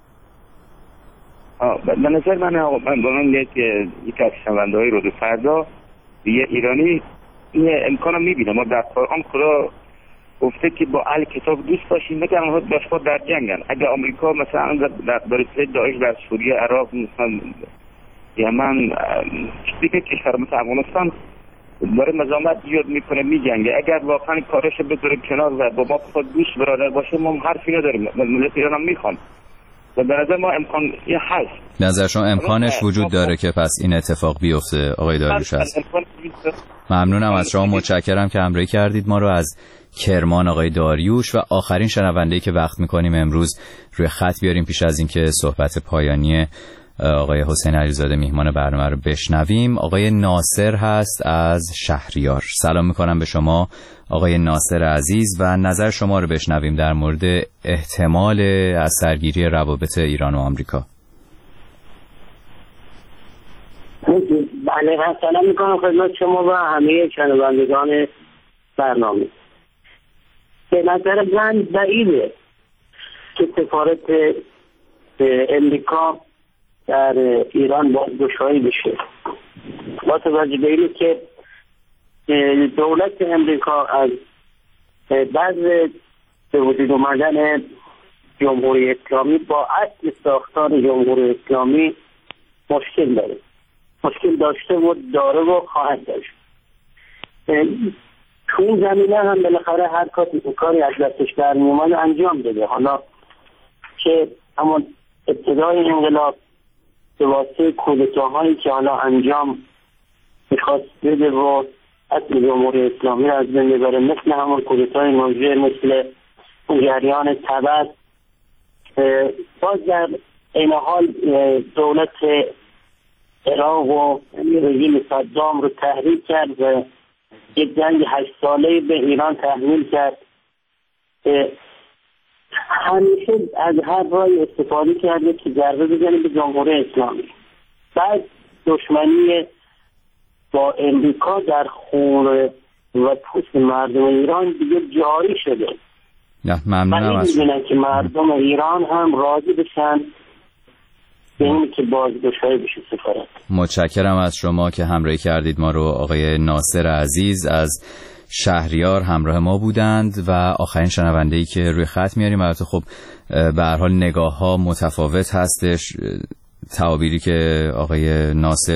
به نظر من با من یک از شنونده‌های رادیو فردا یه ایرانی این امکانو میبینه. ما در قرآن خدا گفته که با اهل کتاب دوست باشیم، مگر آنها با در جنگن. اگر آمریکا مثلا در داعش در سوریه، عراق، مثلا یمن، دیگه کشور مثل افغانستان داره مزاحمت زیاد میکنه، میجنگه، اگر واقعا کارش بذاره کنار و با ما خود دوست برادر باشه، ما حرفی نداریم. ملت ایران هم میخوان و به نظر ما امکان یه هست. نظر شما امکانش وجود داره که پس این اتفاق بیفته آقای داریوش هست؟ ممنونم از شما، متشکرم که همراهی کردید ما رو از کرمان آقای داریوش. و آخرین شنونده‌ای که وقت می‌کنیم امروز روی خط بیاریم پیش از اینکه صحبت پایانی آقای حسین علیزاده میهمان برنامه رو بشنویم. آقای ناصر هست از شهریار. سلام میکنم به شما آقای ناصر عزیز و نظر شما رو بشنویم در مورد احتمال از سرگیری روابط ایران و آمریکا. بله، سلام میکنم خدمت شما و همه شنوندگان برنامه. به نظر من بعیده که سفارت امریکا در ایران بازگشایی بشه، با توجه به اینه که دولت امریکا از بعض به وجود اومدن جمهوری اسلامی با اصل ساختار جمهوری اسلامی مشکل داره، مشکل داشته و داره و خواهد داشت. تو این زمینه هم بالاخره هر کاری از دستش در میومد انجام بده. حالا که همون ابتدای انقلاب به واسطه کودتاهایی که حالا انجام میخواست بده و اصل جمهوری اسلامی را از بین ببره، مثل همون کودتای موجه، مثل جریان تبعیض، باز در این حال دولت عراق و رژیم صدام رو تحریک کرد و یک جنگ 8 ساله به ایران تحمیل کرد. همیشه از هر راهی استفاده کرده که ضربه بزنه به جمهوری اسلامی. بعد دشمنی با امریکا در خون و پوست مردم ایران دیگه جاری شده. ممنونم از شما که مردم ایران هم راضی بشن به این که بازگشایی بشه سفارت. متشکرم از شما که همراهی کردید ما رو. آقای ناصر عزیز از شهریار همراه ما بودند و آخرین شنونده‌ای که روی خط میاریم. البته خب به هر حال نگاه‌ها متفاوت هستش. تعابیری که آقای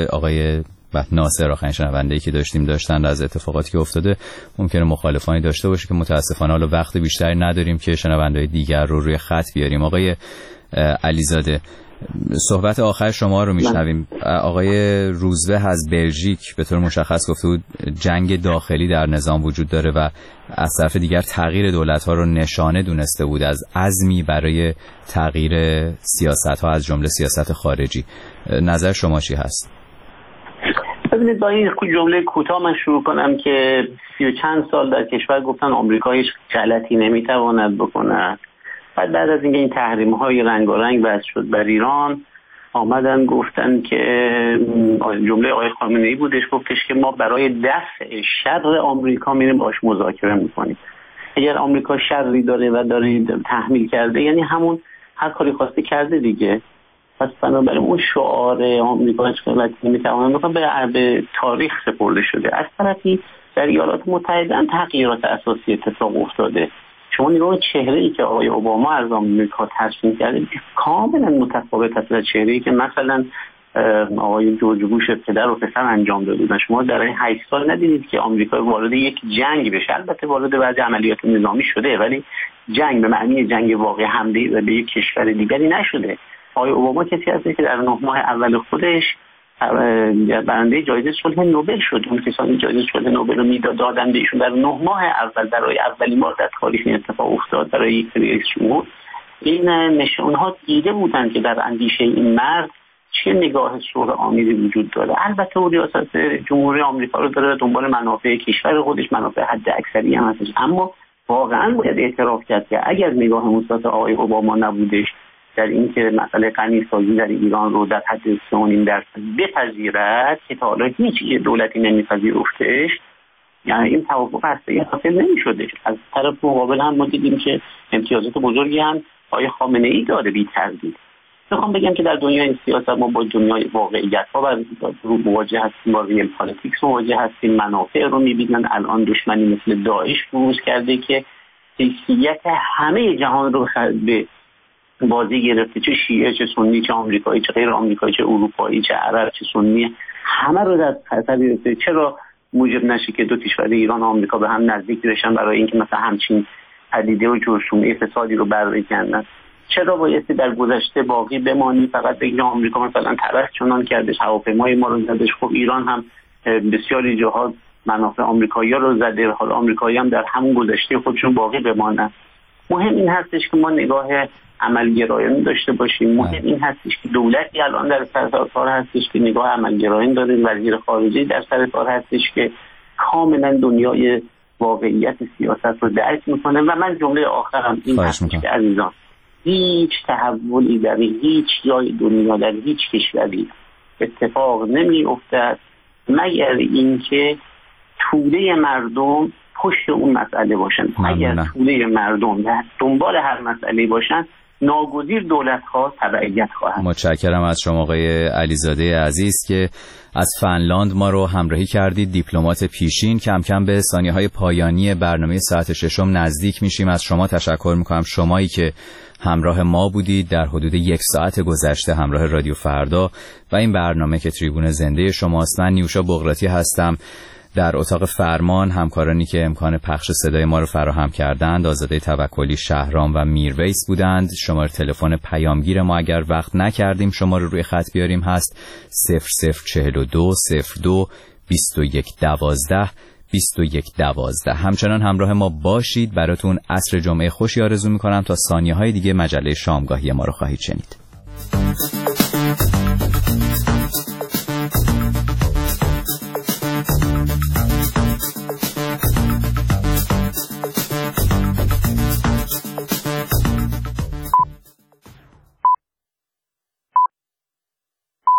ناصر آخرین شنونده‌ای که داشتند از اتفاقاتی که افتاده ممکنه مخالفانی داشته باشه که متاسفانه حالا وقت بیشتری نداریم که شنونده‌های دیگر رو روی خط بیاریم. آقای علیزاده، صحبت آخر شما رو میشنویم. آقای روزبه از بلژیک به طور مشخص گفته بود جنگ داخلی در نظام وجود داره و از طرف دیگر تغییر دولت‌ها رو نشانه دونسته بود از عزمی برای تغییر سیاست‌ها از جمله سیاست خارجی. نظر شما چی هست؟ ببینید با این جمله کوتاه من شروع کنم که 30 و چند سال در کشور گفتن آمریکا هیچ غلطی نمیتواند بکند. بعد از اینکه این تحریم‌های رنگارنگ وضع شد بر ایران، آمدن گفتن که جمله آقای خامنه‌ای بودش، گفتش که ما برای دفع شر آمریکا میریم باش مذاکره میکنیم. اگر آمریکا شری داره و داره تحمیل کرده یعنی همون هر کاری خواسته کرده دیگه. پس بنابراین اون شعار آمریکا هیچ غلطی نمیتواند بکند به تاریخ سپرده شده. از طرفی در ایالات متحده هم تغییرات اساسی اتفاق افتاده. شما نگاه چهره‌ای که آقای اوباما از آمریکا تصمیم کرده کاملا متفاوت است از چهره‌ای که مثلا آقای جورج بوش پدر و پسر انجام دادن. شما در این 8 سال ندیدید که آمریکا وارد یک جنگ بشه. البته وارد بعضی عملیات نظامی شده ولی جنگ به معنی جنگ واقعی حمله و به یک کشور دیگری نشده. آقای اوباما کسی هست که در 9 ماه اول خودش برنده جایزه صلح نوبل شد. اون کسانی جایزه صلح نوبل رو میدادن به ایشون در 9 ماه اول برای اولین بار در تاریخ این اتفاق افتاد برای یک رئیس جمهور. این نشانها دیده بودن که در اندیشه این مرد چه نگاه صلح آمیزی وجود داره. البته او ریاست جمهوری آمریکا رو داره دنبال منافع کشور خودش، منافع حد اکثری هم هستش، اما واقعا باید اعتراف کرد که اگر نگاه مثبت آقای اوباما نبودش در این که مسئله غنی‌سازی در ایران رو در حد 3.5% بپذیرد که تا حالا هیچ دولتی نمیپذیرفتش، یعنی این توافق هسته‌ای حاصل نمی‌شدش. از طرف مقابل هم ما دیدیم که امتیازات بزرگی هم آقای خامنه‌ای داره بی تردید. میخوام بگم که در دنیای سیاست ما با دنیای واقعیت‌ها رو مواجه هستیم، با ریل پالیتیکس مواجه هستیم. منافع رو می‌بینن. الان دشمنی مثل داعش بروز کرده که حیثیت همه جهان رو به بازی گرفته، چه شیعه، چه سنی، چه آمریکایی، چه غیر آمریکایی، چه اروپایی، چه عرب، چه سنی، همه رو در خطر گرفته. چرا موجب نشه که دو کشور ایران و آمریکا به هم نزدیک بشن برای اینکه مثلا همچین پدیده و جرثومه فسادی رو برکنن؟ چرا بایستی در گذشته باقی بمانی فقط بگیم آمریکا مثلا ترس چنان کردش، هواپیمای ما رو زدش؟ خب ایران هم بسیاری جاها منافع آمریکایی‌ها رو زده، حالا آمریکایی‌ها هم در همون گذشته خودشون باقی بمانن. مهم این هستش که ما نگاه عملگرایانه داشته باشیم. مهم این هستش که دولتی الان در سر کار هستش که نگاه عملگرایانه داره، وزیر خارجه در سر کار هستش که کاملا دنیای واقعیت سیاست رو درک میکنه. و من جمله آخرم این هستش که عزیزان، هیچ تحولی در هیچ جای دنیا در هیچ کشوری اتفاق نمیافتد مگر اینکه توده مردم پشت اون مسئله باشن. اگر توده مردم در دنبال هر مسئله باشن، ناگزیر دولت‌ها تبعیت خواهند. متشکرم از شما آقای علیزاده عزیز که از فنلاند ما رو همراهی کردید. دیپلمات پیشین. کم کم به ثانیه‌های پایانی برنامه ساعت ششم نزدیک میشیم. از شما تشکر میکنم، شمایی که همراه ما بودید در حدود 1 ساعت گذشته همراه رادیو فردا و این برنامه که تریبون زنده شماست. من نیوشا بغراتی هستم. در اتاق فرمان همکارانی که امکان پخش صدای ما رو فراهم کردند آزاده توکلی، شهرام و میرویس بودند. شماره تلفن پیامگیر ما اگر وقت نکردیم شما رو روی خط بیاریم هست 0042 02 21 12 21 12. همچنان همراه ما باشید. براتون عصر جمعه خوشی آرزو میکنم. تا ثانیه‌های دیگه مجله شامگاهی ما رو خواهید شنید.